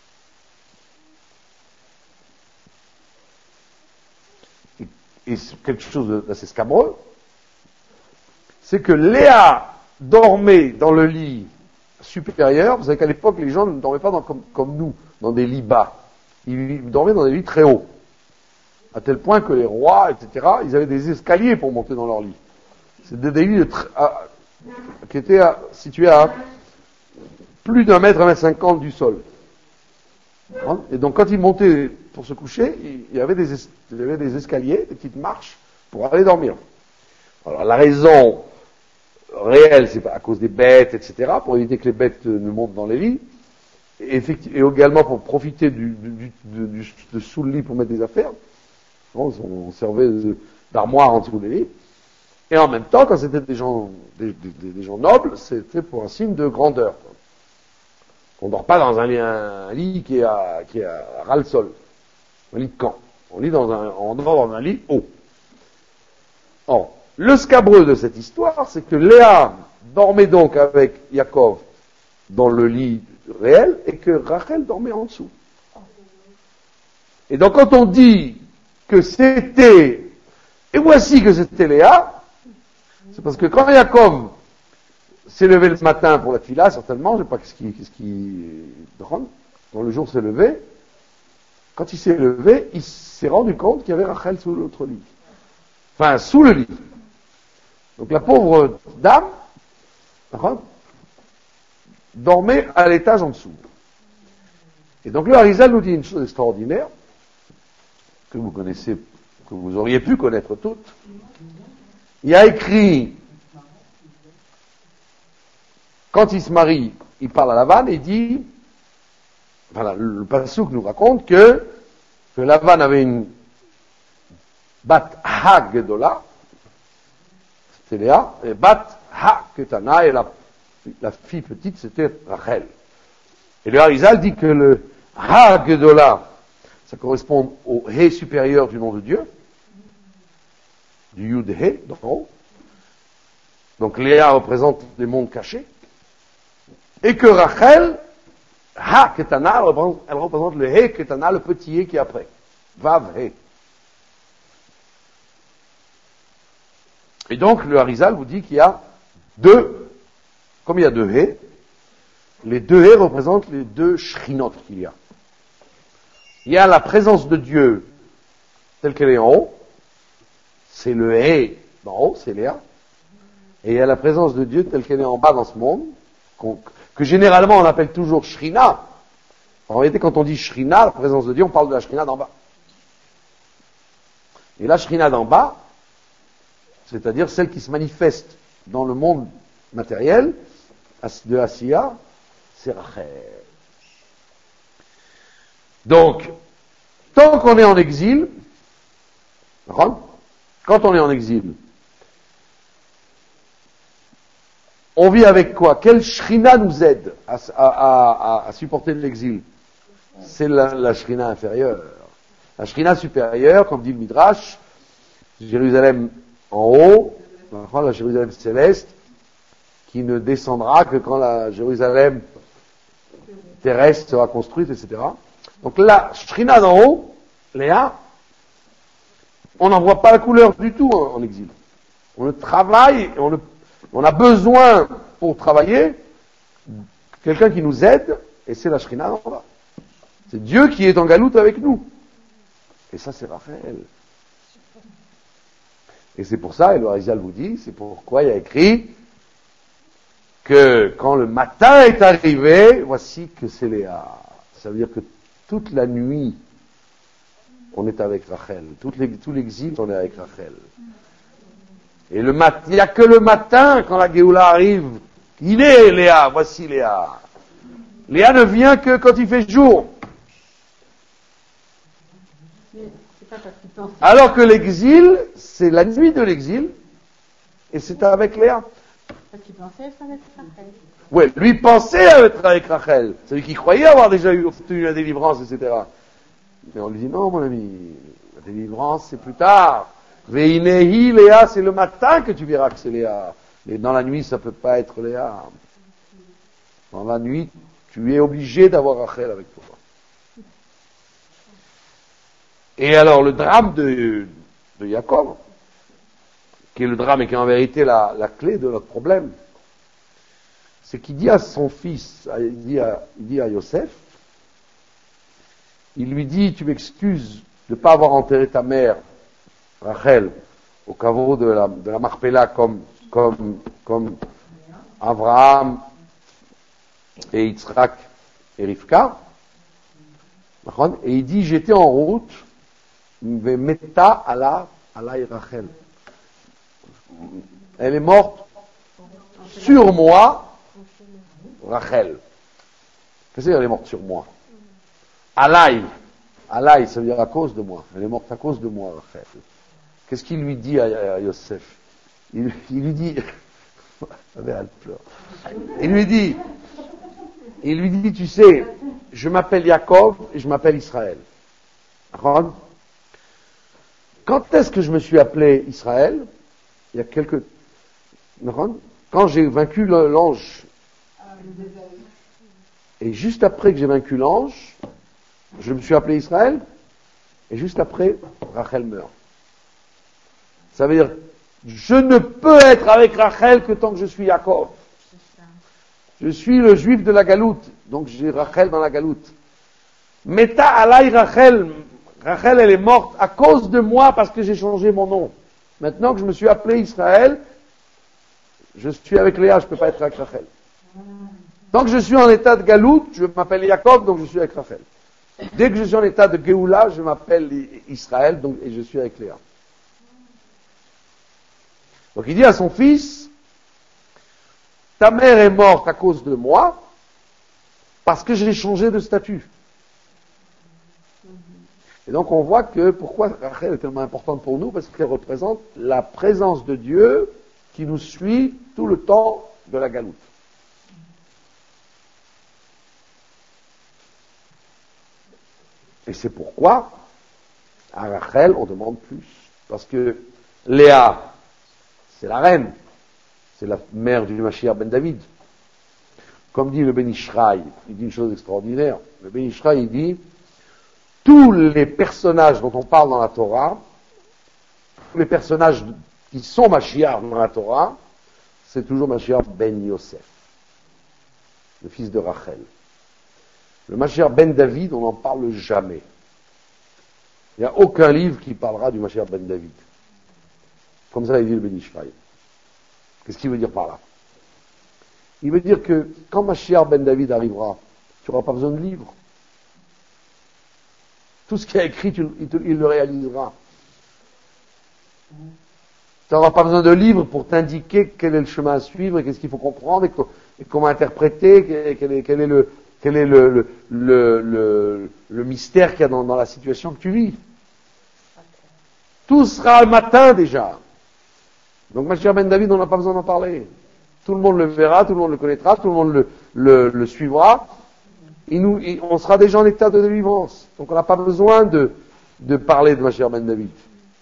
Et, et quelque chose d'assez scabreux, c'est que Léa dormait dans le lit supérieur. Vous savez qu'à l'époque, les gens ne dormaient pas dans, comme, comme nous, dans des lits bas. Ils dormaient dans des lits très hauts. À tel point que les rois, et cetera, ils avaient des escaliers pour monter dans leur lit. C'était des lits de tr- à, qui étaient à, situés à plus d'un mètre, un mètre cinquante du sol. Et donc, quand ils montaient pour se coucher, il y avait des, es- il y avait des escaliers, des petites marches pour aller dormir. Alors, la raison réelle, c'est à cause des bêtes, et cetera, pour éviter que les bêtes ne montent dans les lits, et, effecti- et également pour profiter du, du, du, du, de sous le lit pour mettre des affaires. On, on servait de, d'armoire en dessous des lits. Et en même temps, quand c'était des gens, des, des, des gens nobles, c'était pour un signe de grandeur. On ne dort pas dans un lit, un lit qui est à, qui est à ras le sol, un lit de camp. On lit dans un, on dort dans un lit haut. Or, le scabreux de cette histoire, c'est que Léa dormait donc avec Yaakov dans le lit réel et que Rachel dormait en dessous. Et donc quand on dit que c'était, et voici que c'était Léa, c'est parce que quand Yaakov s'est levé le matin pour la tefila, certainement, je ne sais pas ce qui, ce qui, quand le jour s'est levé, quand il s'est levé, il s'est rendu compte qu'il y avait Rachel sous l'autre lit. Enfin, sous le lit. Donc la pauvre dame dormait à l'étage en dessous. Et donc le Harizal nous dit une chose extraordinaire, que vous connaissez, que vous auriez pu connaître toutes. Il y a écrit, quand il se marie, il parle à Lavan et il dit, voilà, le passouk nous raconte que, que Lavan avait une bat ha-gedola, c'était Léa, et bat ha-ketana, et la, la fille petite, c'était Rachel. Et le Harizal dit que le ha-gedola, ça correspond au he supérieur du nom de Dieu, du yud he, d'en haut. Donc Léa représente les mondes cachés, et que Rachel, Ha Ketana, elle représente, elle représente le He Ketana, le petit He qui est après. Vav He. Et donc, le Harizal vous dit qu'il y a deux, comme il y a deux He, les deux He représentent les deux Shrinot qu'il y a. Il y a la présence de Dieu telle qu'elle est en haut, c'est le He d'en haut, c'est Léa, et il y a la présence de Dieu telle qu'elle est en bas dans ce monde, que généralement on appelle toujours Shrina. En réalité, quand on dit Shrina, la présence de Dieu, on parle de la Shrina d'en bas. Et la Shrina d'en bas, c'est-à-dire celle qui se manifeste dans le monde matériel de Asiya, c'est Rachel. Donc, tant qu'on est en exil, quand on est en exil, on vit avec quoi? Quelle Shrina nous aide à, à, à, à supporter l'exil? C'est la, la Shrina inférieure. La Shrina supérieure, comme dit le Midrash, Jérusalem en haut, la Jérusalem céleste, qui ne descendra que quand la Jérusalem terrestre sera construite, et cetera. Donc la Shrina d'en haut, Léa, on n'en voit pas la couleur du tout en, en exil. On le travaille, on, le, on a besoin pour travailler quelqu'un qui nous aide, et c'est la Shrina d'en bas. C'est Dieu qui est en galoute avec nous. Et ça, c'est Raphaël. Et c'est pour ça, et le Harizal vous dit, c'est pourquoi il y a écrit que quand le matin est arrivé, voici que c'est Léa. Ça veut dire que toute la nuit, on est avec Rachel. Tout, les, tout l'exil, on est avec Rachel. Et le mat, il n'y a que le matin, quand la Géoula arrive, il est Léa, voici Léa. Léa ne vient que quand il fait jour. Alors que l'exil, c'est la nuit de l'exil, et c'est avec Léa. Tu pensais être avec Rachel. Oui, lui pensait être avec Rachel. C'est lui qui croyait avoir déjà eu obtenu la délivrance, et cetera. Mais on lui dit non, mon ami, la délivrance, c'est plus tard. Veinehi, Léa, c'est le matin que tu verras que c'est Léa. Mais dans la nuit, ça peut pas être Léa. Dans la nuit, tu es obligé d'avoir Rachel avec toi. Et alors, le drame de, de Jacob, qui est le drame et qui est en vérité la, la clé de notre problème, c'est qu'il dit à son fils, il dit à, il dit à Yosef, il lui dit, tu m'excuses de ne pas avoir enterré ta mère, Rachel, au caveau de la, de la Marpella comme, comme, comme Abraham et Yitzhak et Rivka. Et il dit, j'étais en route, Meta ala ala Rachel. Elle est morte sur moi, Rachel. Qu'est-ce que c'est, elle est morte sur moi? Alay. Alay, ça veut dire à cause de moi. Elle est morte à cause de moi, Rachel. Qu'est-ce qu'il lui dit à, à Yosef? il, il lui dit, elle pleure. Il lui dit, il lui dit, tu sais, je m'appelle Jacob et je m'appelle Israël. Quand est-ce que je me suis appelé Israël? Il y a quelques... Quand j'ai vaincu l'ange. Et juste après que j'ai vaincu l'ange, je me suis appelé Israël. Et juste après, Rachel meurt. Ça veut dire, je ne peux être avec Rachel que tant que je suis Jacob. Je suis le juif de la galoute. Donc j'ai Rachel dans la galoute. Meta alay Rachel. Rachel, elle est morte à cause de moi parce que j'ai changé mon nom. Maintenant que je me suis appelé Israël, je suis avec Léa, je ne peux pas être avec Rachel. Tant que je suis en état de galoute, je m'appelle Jacob, donc je suis avec Rachel. Dès que je suis en état de Géoula, je m'appelle Israël, donc, et je suis avec Léa. Donc il dit à son fils, ta mère est morte à cause de moi, parce que j'ai changé de statut. Et donc on voit que pourquoi Rachel est tellement importante pour nous, parce qu'elle représente la présence de Dieu qui nous suit tout le temps de la galoute. Et c'est pourquoi à Rachel on demande plus. Parce que Léa, c'est la reine, c'est la mère du Mashiach ben David. comme dit le Ben Ishraï, il dit une chose extraordinaire. Le Ben Ishraï, il dit, tous les personnages dont on parle dans la Torah, tous les personnages qui sont Mashiach dans la Torah, c'est toujours Mashiach ben Yosef, le fils de Rachel. Le Mashiach ben David, on n'en parle jamais. Il n'y a aucun livre qui parlera du Mashiach ben David. Comme ça, il dit le Ben Ishraï. Qu'est-ce qu'il veut dire par là? Il veut dire que quand Mashiach ben David arrivera, tu n'auras pas besoin de livre. Tout ce qu'il a écrit, tu, il, te, il le réalisera. Tu n'auras pas besoin de livre pour t'indiquer quel est le chemin à suivre et qu'est-ce qu'il faut comprendre et, et comment interpréter, quel est, quel est, le, quel est le, le, le, le, le mystère qu'il y a dans, dans la situation que tu vis. Tout sera le matin déjà. Donc Mashiach ben David, on n'a pas besoin d'en parler. Tout le monde le verra, tout le monde le connaîtra, tout le monde le, le, le suivra. Et nous, et on sera déjà en état de délivrance. Donc on n'a pas besoin de, de parler de Mashiach ben David.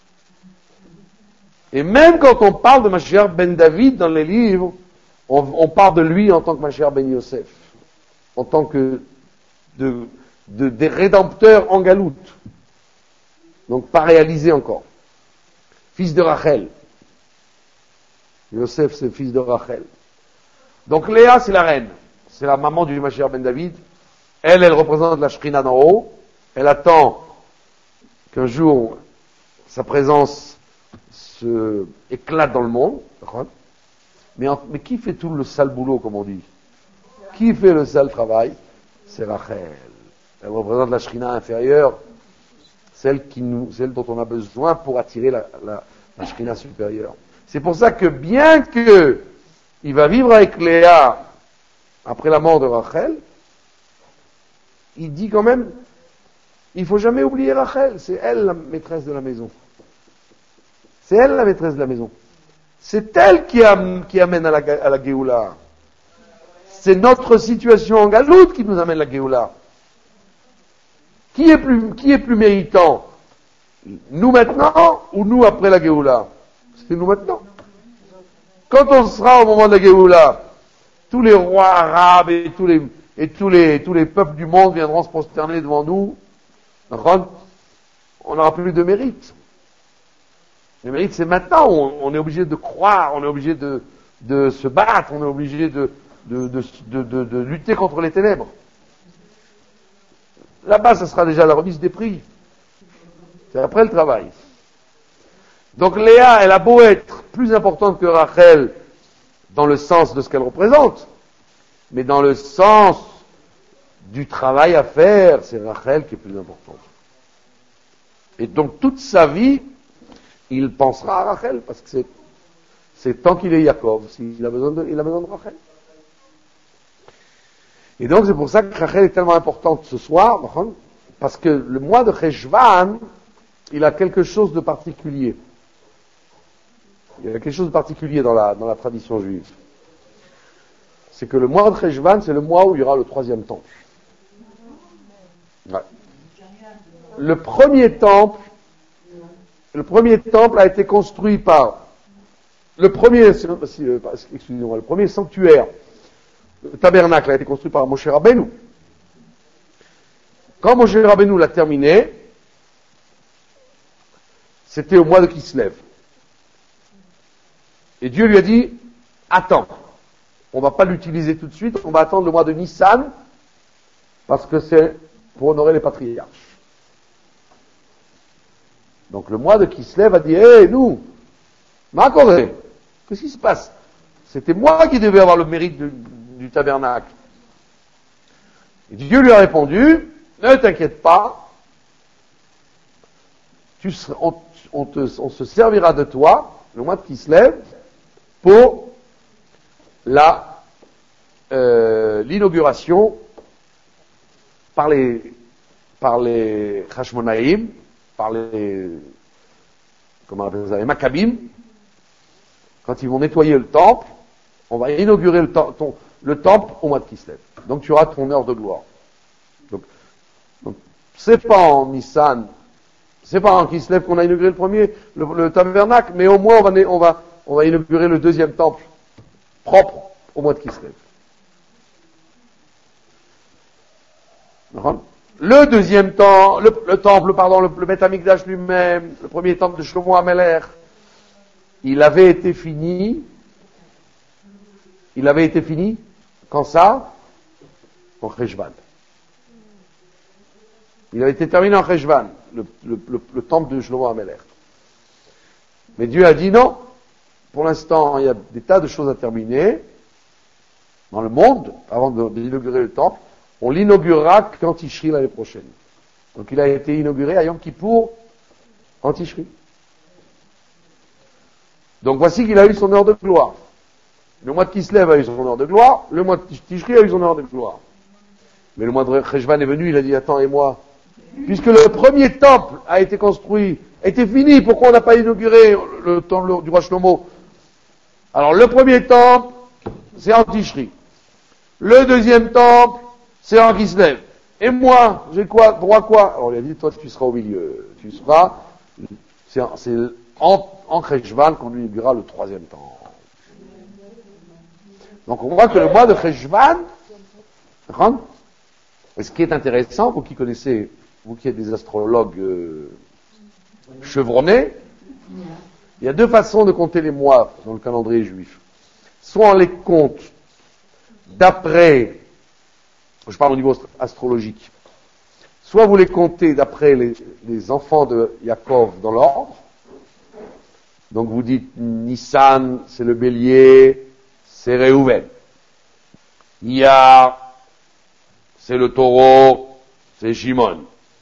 Et même quand on parle de Mashiach ben David dans les livres, on, on parle de lui en tant que Mashiach ben Yosef, en tant que de, de, des rédempteurs en galoute. Donc pas réalisé encore. Fils de Rachel. Yosef, c'est le fils de Rachel. Donc Léa, c'est la reine. C'est la maman du Mashiach ben David. Elle, elle représente la Shrina d'en haut. Elle attend qu'un jour, sa présence se éclate dans le monde. Mais, en, mais qui fait tout le sale boulot, comme on dit? Qui fait le sale travail? C'est Rachel. Elle représente la Shrina inférieure, celle, qui nous, celle dont on a besoin pour attirer la, la, la Shrina supérieure. C'est pour ça que bien que il va vivre avec Léa après la mort de Rachel, il dit quand même, il faut jamais oublier Rachel, c'est elle la maîtresse de la maison. C'est elle la maîtresse de la maison. C'est elle qui, am, qui amène à la, à la Géoula. C'est notre situation en galoute qui nous amène à la Géoula. Qui est plus, qui est plus méritant? Nous maintenant ou nous après la Géoula? C'est nous maintenant. Quand on sera au moment de la Géoula, tous les rois arabes et tous les, et tous les, tous les peuples du monde viendront se prosterner devant nous. On n'aura plus de mérite. Le mérite, c'est maintenant. On, on est obligé de croire, on est obligé de, de se battre, on est obligé de, de, de, de, de, de lutter contre les ténèbres. Là-bas, ça sera déjà la remise des prix. C'est après le travail. Donc Léa, elle a beau être plus importante que Rachel dans le sens de ce qu'elle représente, mais dans le sens du travail à faire, c'est Rachel qui est plus importante. Et donc toute sa vie, il pensera à Rachel, parce que c'est, c'est tant qu'il est Yaakov, il a besoin de, il a besoin de Rachel. Et donc c'est pour ça que Rachel est tellement importante ce soir, parce que le mois de Cheshvan, il a quelque chose de particulier. Il y a quelque chose de particulier dans la, dans la tradition juive. C'est que le mois de Cheshvan, c'est le mois où il y aura le troisième temple. Ouais. Le premier temple, le premier temple a été construit par le premier, excusez-moi, le premier sanctuaire, le tabernacle a été construit par Moshe Rabbeinu. Quand Moshe Rabbeinu l'a terminé, c'était au mois de Kislev. Et Dieu lui a dit, attends, on va pas l'utiliser tout de suite, on va attendre le mois de Nissan, parce que c'est pour honorer les patriarches. Donc le mois de Kislev a dit, hé, hey, nous, Marc-André, qu'est-ce qui se passe? C'était moi qui devais avoir le mérite du, du tabernacle. Et Dieu lui a répondu, ne t'inquiète pas, tu seras, on, on, te, on se servira de toi, le mois de Kislev, pour la, euh, l'inauguration par les, par les Hashmonaïm, par les, comment on appelle ça, les Maccabim. Quand ils vont nettoyer le temple, on va inaugurer le, ton, ton, le temple au mois de Kislev. Donc tu auras ton heure de gloire. Donc, donc c'est pas en Nissan, c'est pas en Kislev qu'on a inauguré le premier, le, le tabernacle, mais au moins on va, on va, on va, on va inaugurer le deuxième temple propre au mois de Kislev. Le deuxième temps, le, le temple, pardon, le, le Beth Amikdash lui-même, le premier temple de Shlomo HaMelech, il avait été fini. Il avait été fini. Quand ça? En Cheshvan. Il avait été terminé en Cheshvan, le, le, le, le temple de Shlomo HaMelech. Mais Dieu a dit non. Pour l'instant, il y a des tas de choses à terminer dans le monde, avant d'inaugurer le temple. On l'inaugurera qu'en Tishri l'année prochaine. Donc il a été inauguré à Yom Kippour en Tishri. Donc voici qu'il a eu son heure de gloire. Le mois de Kislev a eu son heure de gloire, le mois de Tishri a eu son heure de gloire. Mais le mois de Cheshvan est venu, il a dit, attends, et moi, puisque le premier temple a été construit, était fini, pourquoi on n'a pas inauguré le temple du roi Shlomo? Alors le premier temple, c'est en Tishri. Le deuxième temple, c'est en Kislev. Et moi, j'ai quoi, droit quoi? Alors il a dit, toi tu seras au milieu. Tu seras, c'est, c'est en, en Cheshvan qu'on inaugurera le troisième temple. Donc on voit que le mois de Cheshvan, et ce qui est intéressant, vous qui connaissez, vous qui êtes des astrologues euh, chevronnés, il y a deux façons de compter les mois dans le calendrier juif. Soit on les compte d'après, je parle au niveau astrologique, soit vous les comptez d'après les, les enfants de Yaakov dans l'ordre. Donc vous dites Nissan, c'est le bélier, c'est Réhouven. Iyar, c'est le taureau, c'est Shimon.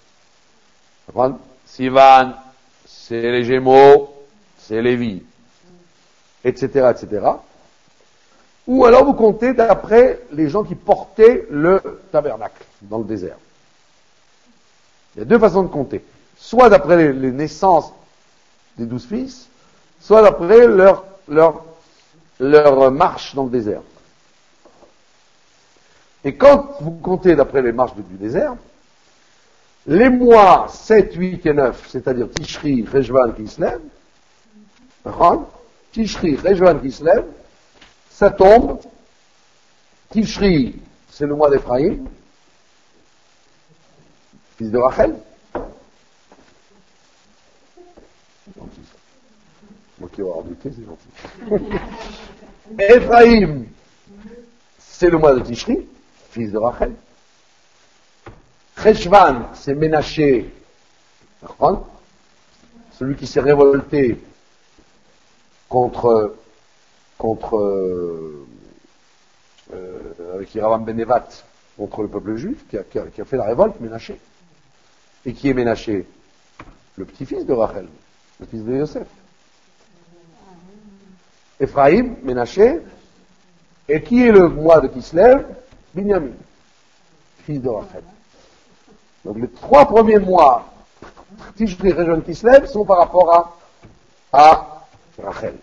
Sivan, c'est les Gémeaux, c'est Lévi, et cetera, et cetera. Ou alors vous comptez d'après les gens qui portaient le tabernacle dans le désert. Il y a deux façons de compter. Soit d'après les, les naissances des douze fils, soit d'après leur, leur, leur marche dans le désert. Et quand vous comptez d'après les marches du désert, les mois sept, huit et neuf, c'est-à-dire Tishri, Cheshvan, Kislev, Tishri, Cheshvan, Kislev, ça tombe. Tishri, c'est le mois d'Ephraïm, fils de Rachel. Moi qui aurais douté, c'est gentil. Ephraïm, c'est le mois de Tishri, fils de Rachel. Cheshvan, c'est Ménaché, celui qui s'est révolté contre, contre, euh, euh, avec Yeravam Benevat, contre le peuple juif, qui a, qui a, qui a fait la révolte, Ménaché. Et qui est Ménaché? Le petit-fils de Rachel, le fils de Yosef. Ephraïm, Ménaché, et qui est le mois de Kislev? Binyamin, fils de Rachel. Donc les trois premiers mois, Tishri, Cheshvan, Kislev, sont par rapport à, à Rachel.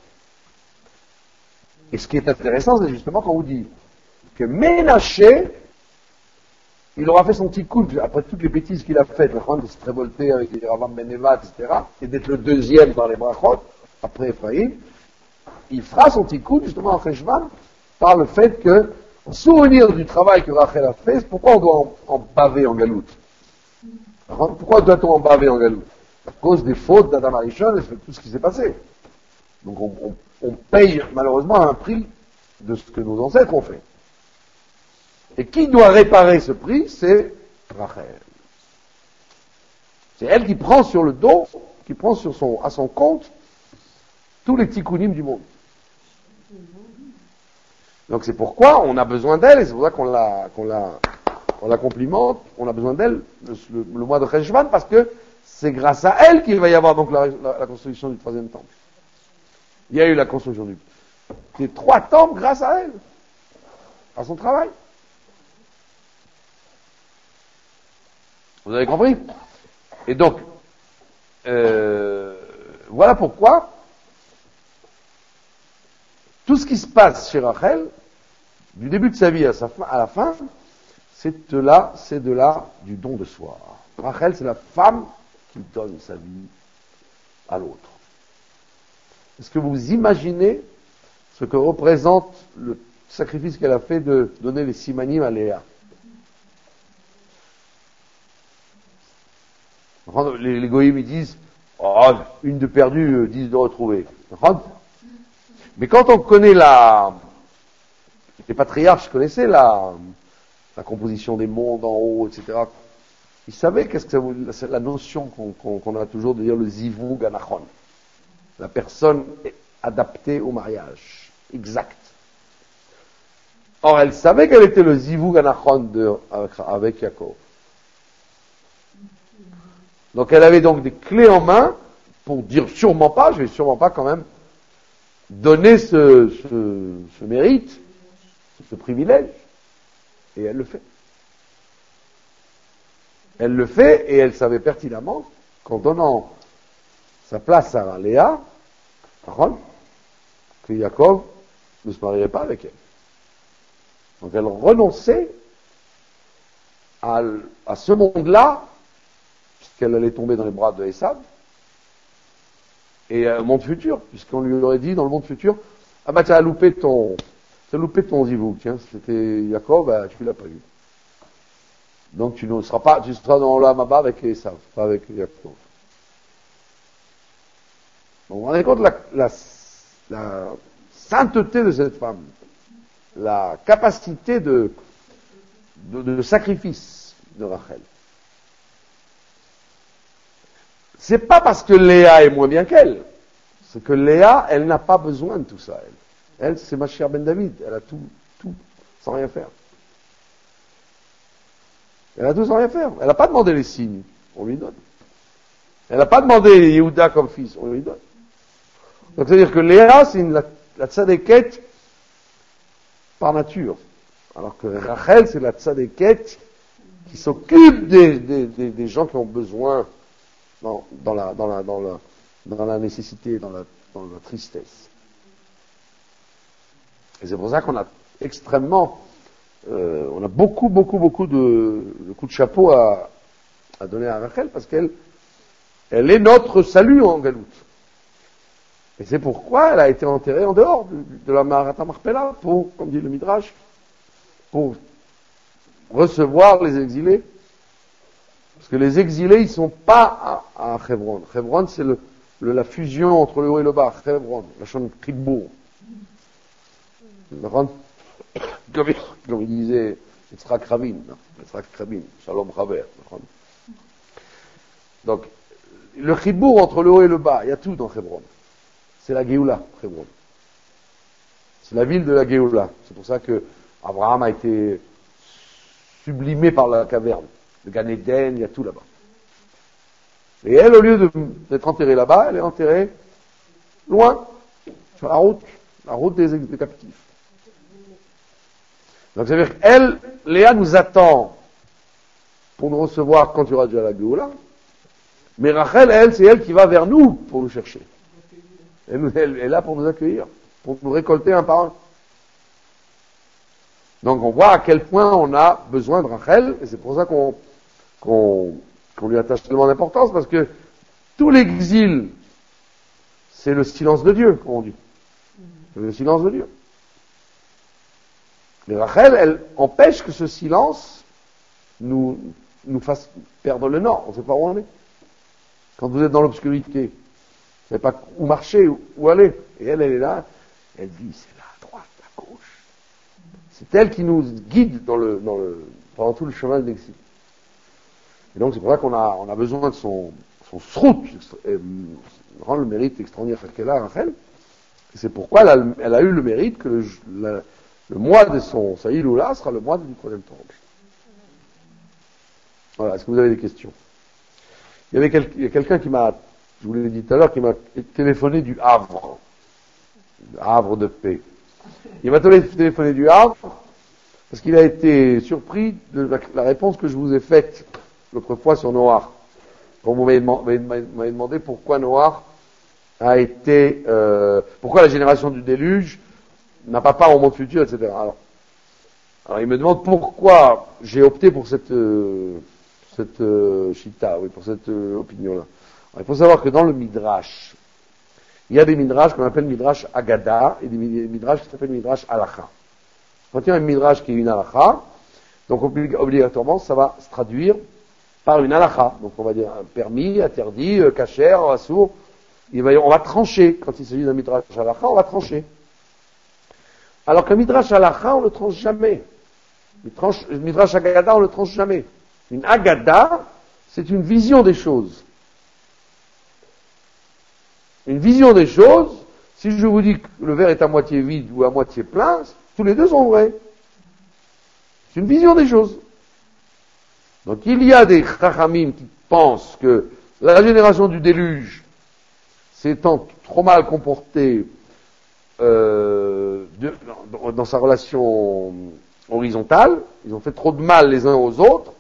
Et ce qui est intéressant, c'est justement quand on dit que Ménaché, il aura fait son petit coup, après toutes les bêtises qu'il a faites, de se révolter avec les Ravam Benevat, et cetera, et d'être le deuxième dans les brachot, après Ephraïm, il fera son petit coup, justement, en Cheshvan, par le fait que, en souvenir du travail que Rachel a fait, pourquoi on doit en, en baver en galoute? Pourquoi doit-on en baver en galoute? À cause des fautes d'Adam Arishon et de tout ce qui s'est passé. Donc on, on, on paye malheureusement un prix de ce que nos ancêtres ont fait. Et qui doit réparer ce prix? C'est Rachel. C'est elle qui prend sur le dos, qui prend sur son, à son compte tous les tikkunim du monde. Donc c'est pourquoi on a besoin d'elle, et c'est pour ça qu'on la, qu'on la, on la complimente, on a besoin d'elle le, le, le mois de Cheshvan, parce que c'est grâce à elle qu'il va y avoir donc la, la, la construction du troisième temple. Il y a eu la construction du, des trois temples grâce à elle, à son travail. Vous avez compris? Et donc, euh, voilà pourquoi tout ce qui se passe chez Rachel, du début de sa vie à, sa fin, à la fin, c'est de là, c'est de là du don de soi. Rachel, c'est la femme qui donne sa vie à l'autre. Est-ce que vous imaginez ce que représente le sacrifice qu'elle a fait de donner les simanim à Léa? Les, les goïms, ils disent, oh, une de perdue, dix de retrouvée. Mais quand on connaît la, les patriarches connaissaient la, la composition des mondes en haut, et cetera. Ils savaient qu'est-ce que ça voulait, c'est la notion qu'on, qu'on, qu'on a toujours de dire le zivug anachon. La personne est adaptée au mariage. Exact. Or, elle savait quel était le zivug anachon de, avec, avec Yaakov. Donc elle avait donc des clés en main pour dire sûrement pas, je vais sûrement pas quand même donner ce, ce, ce mérite, ce privilège. Et elle le fait. Elle le fait et elle savait pertinemment qu'en donnant sa place à Léa, à Ron, que Yaakov ne se marierait pas avec elle. Donc elle renonçait à, à ce monde-là, puisqu'elle allait tomber dans les bras de Esav, et un monde futur, puisqu'on lui aurait dit dans le monde futur, ah bah tu as loupé ton, tu as loupé ton zivug, tiens, c'était Yaakov, bah tu l'as pas eu. Donc tu ne seras pas, tu seras dans l'Amaba avec Esav, pas avec Yaakov. Donc vous vous rendez compte la, la, la sainteté de cette femme, la capacité de, de, de sacrifice de Rachel. C'est pas parce que Léa est moins bien qu'elle. C'est que Léa, elle n'a pas besoin de tout ça, elle. Elle, c'est ma chère Ben David. Elle a tout, tout, sans rien faire. Elle a tout sans rien faire. Elle n'a pas demandé les signes. On lui donne. Elle n'a pas demandé Yehuda comme fils. On lui donne. Donc, c'est-à-dire que Léa, c'est une, la, la tzadékette par nature. Alors que Rachel, c'est la tzadékette qui s'occupe des, des, des, des gens qui ont besoin Dans, dans, la, dans, la, dans, la, dans la nécessité, dans la, dans la tristesse. Et c'est pour ça qu'on a extrêmement, euh, on a beaucoup, beaucoup, beaucoup de, de coups de chapeau à, à donner à Rachel, parce qu'elle elle est notre salut en Galoute. Et c'est pourquoi elle a été enterrée en dehors de, de la Maharata Marpella, pour, comme dit le Midrash, pour recevoir les exilés. Parce que les exilés, ils sont pas à, à Hebron. Hebron, c'est le, le, la fusion entre le haut et le bas. Hebron, la chaîne Kribour. Comme, comme il disait Yitzhak Rabin, Yitzhak Rabin, Shalom Chaver. Donc, le Kribour entre le haut et le bas, il y a tout dans Hebron. C'est la Géoula, Hebron. C'est la ville de la Géoula. C'est pour ça que Abraham a été sublimé par la caverne. Le Gan Eden, il y a tout là-bas. Et elle, au lieu de, d'être enterrée là-bas, elle est enterrée loin, sur la route, la route des, des captifs. Donc ça veut dire qu'elle, Léa nous attend pour nous recevoir quand il y aura déjà la Géoula. Mais Rachel, elle, c'est elle qui va vers nous pour nous chercher. Elle, elle est là pour nous accueillir, pour nous récolter un par un. Donc on voit à quel point on a besoin de Rachel, et c'est pour ça qu'on Qu'on, qu'on lui attache tellement d'importance, parce que tout l'exil, c'est le silence de Dieu, comme on dit. C'est le silence de Dieu. Mais Rachel, elle empêche que ce silence nous, nous fasse perdre le nord. On ne sait pas où on est. Quand vous êtes dans l'obscurité, vous ne savez pas où marcher, où aller. Et elle, elle est là, elle dit, c'est là, à droite, à gauche. C'est elle qui nous guide dans le, dans le, pendant tout le chemin de l'exil. Et donc c'est pour ça qu'on a, on a besoin de son, son srout, euh, rend le mérite extraordinaire qu'elle a, Rachel. Et c'est pourquoi elle a, elle a eu le mérite que le, la, le mois de son Saïloula sera le mois du troisième temple. Voilà, est-ce que vous avez des questions? Il y avait quel, il y a quelqu'un qui m'a, je vous l'ai dit tout à l'heure, qui m'a téléphoné du Havre. Du Havre de paix. Il m'a téléphoné du Havre parce qu'il a été surpris de la, la réponse que je vous ai faite l'autre fois sur Noach. Quand vous m'avez demandé pourquoi Noach a été, euh, pourquoi la génération du déluge n'a pas part au monde futur, et cetera. Alors, alors il me demande pourquoi j'ai opté pour cette, euh, cette euh, chita, oui, pour cette euh, opinion-là. Alors, il faut savoir que dans le Midrash, il y a des Midrash qu'on appelle Midrash Agada et des Midrash qui s'appellent Midrash Halacha. Quand il y a un Midrash qui est une Halacha, donc obligatoirement ça va se traduire par une halakha. Donc on va dire un permis, interdit, euh, kasher, assour. Il va, on va trancher. Quand il s'agit d'un midrash halakha, on va trancher. Alors qu'un midrash halakha, on ne le tranche jamais. Le midrash agada, on ne le tranche jamais. Une agada, c'est une vision des choses. Une vision des choses, si je vous dis que le verre est à moitié vide ou à moitié plein, tous les deux sont vrais. C'est une vision des choses. Donc il y a des chachamim qui pensent que la génération du déluge s'étant trop mal comportée euh, de, dans, dans sa relation horizontale, ils ont fait trop de mal les uns aux autres,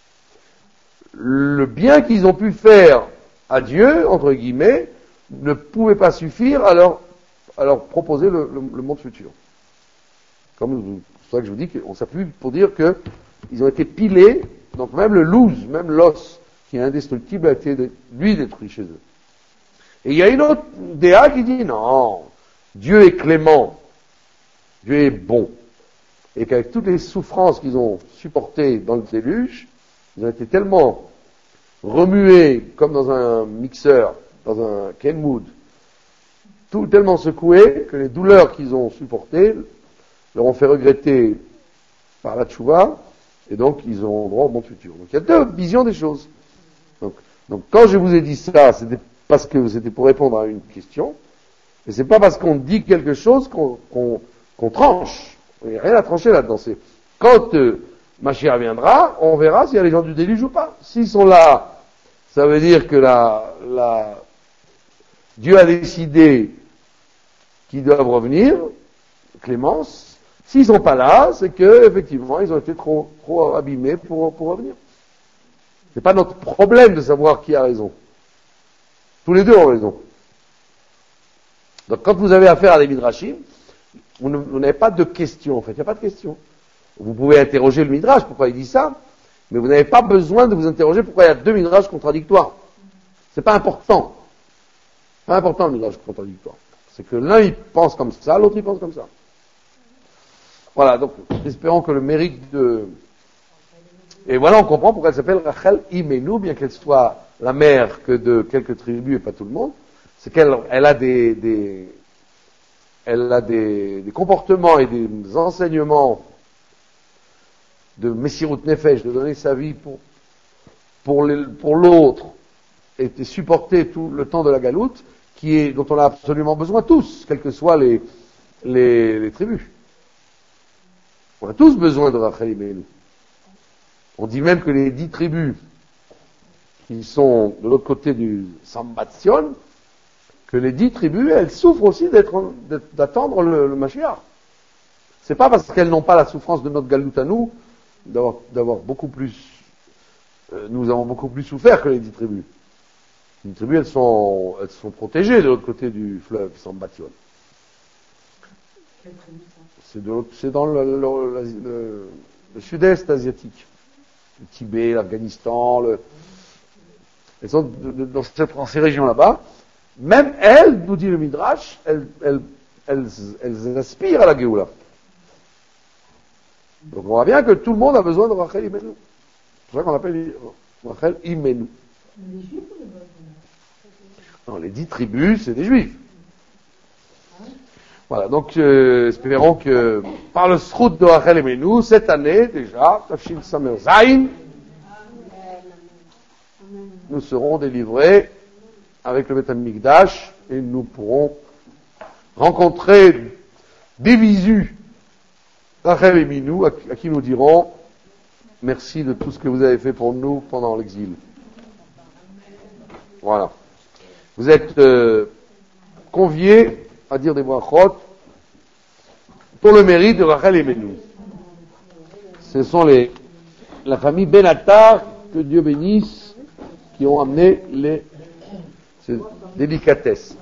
le bien qu'ils ont pu faire à Dieu, entre guillemets, ne pouvait pas suffire à leur, à leur proposer le, le, le monde futur. Comme c'est pour ça que je vous dis qu'on s'appuie pour dire qu'ils ont été pilés, donc même le loose, même l'os, qui est indestructible, a été lui détruit chez eux. Et il y a une autre déa qui dit non, Dieu est clément, Dieu est bon, et qu'avec toutes les souffrances qu'ils ont supportées dans le déluge, ils ont été tellement remués comme dans un mixeur, dans un Kenwood, tout tellement secoués que les douleurs qu'ils ont supportées leur ont fait regretter par la tchouva, et donc ils auront droit au monde futur. Donc il y a deux visions des choses. Donc, donc quand je vous ai dit ça, c'était parce que c'était pour répondre à une question, et c'est pas parce qu'on dit quelque chose qu'on, qu'on, qu'on tranche. Il n'y a rien à trancher là-dedans. C'est quand euh, Mashiach viendra, on verra s'il y a les gens du déluge ou pas. S'ils sont là, ça veut dire que la, la, Dieu a décidé qu'ils doivent revenir, clémence. S'ils sont pas là, c'est que effectivement ils ont été trop, trop abîmés pour, pour revenir. C'est pas notre problème de savoir qui a raison. Tous les deux ont raison. Donc quand vous avez affaire à des midrashim, vous, ne, vous n'avez pas de questions, en fait. Il n'y a pas de questions. Vous pouvez interroger le midrash, pourquoi il dit ça, mais vous n'avez pas besoin de vous interroger pourquoi il y a deux midrash contradictoires. C'est pas important. Pas important le midrash contradictoire. C'est que l'un il pense comme ça, l'autre il pense comme ça. Voilà, donc espérons que le mérite de... Et voilà, on comprend pourquoi elle s'appelle Rachel Imenu, bien qu'elle soit la mère que de quelques tribus et pas tout le monde. C'est qu'elle elle a des, des elle a des, des comportements et des enseignements de Messirut Nefesh, de donner sa vie pour, pour, les, pour l'autre, et de supporter tout le temps de la galoute, qui est, dont on a absolument besoin tous, quelles que soient les, les, les tribus. On a tous besoin de Rachel Imenu. On dit même que les dix tribus qui sont de l'autre côté du Sambatsion, que les dix tribus, elles souffrent aussi d'être, d'être d'attendre le, le Mashiach. C'est pas parce qu'elles n'ont pas la souffrance de notre galoute à nous, d'avoir, d'avoir beaucoup plus, euh, nous avons beaucoup plus souffert que les dix tribus. Les tribus, elles sont, elles sont protégées de l'autre côté du fleuve Sambatsion. C'est, de c'est dans le, le, le, le sud-est asiatique. Le Tibet, l'Afghanistan, le... elles sont de, de, dans, cette, dans ces régions là-bas. Même elles, nous dit le Midrash, elles, elles, elles, elles aspirent à la Géoula. Donc on voit bien que tout le monde a besoin de Rachel Imenu. C'est pour ça qu'on appelle Rachel Imenu. Les juifs ou les Bosniens? Non, les dix tribus, c'est des juifs. Voilà, donc euh, espérons que par le srout de Rachel Imenu, cette année déjà, Tafshin Samer Zayin, nous serons délivrés avec le Beth Amikdash et nous pourrons rencontrer des visus Rachel Imenu à, à qui nous dirons merci de tout ce que vous avez fait pour nous pendant l'exil. Voilà. Vous êtes euh, conviés à dire des brachot pour le mérite de Rachel Imenu. Ce sont les, la famille Benatar, que Dieu bénisse, qui ont amené les, ces délicatesses.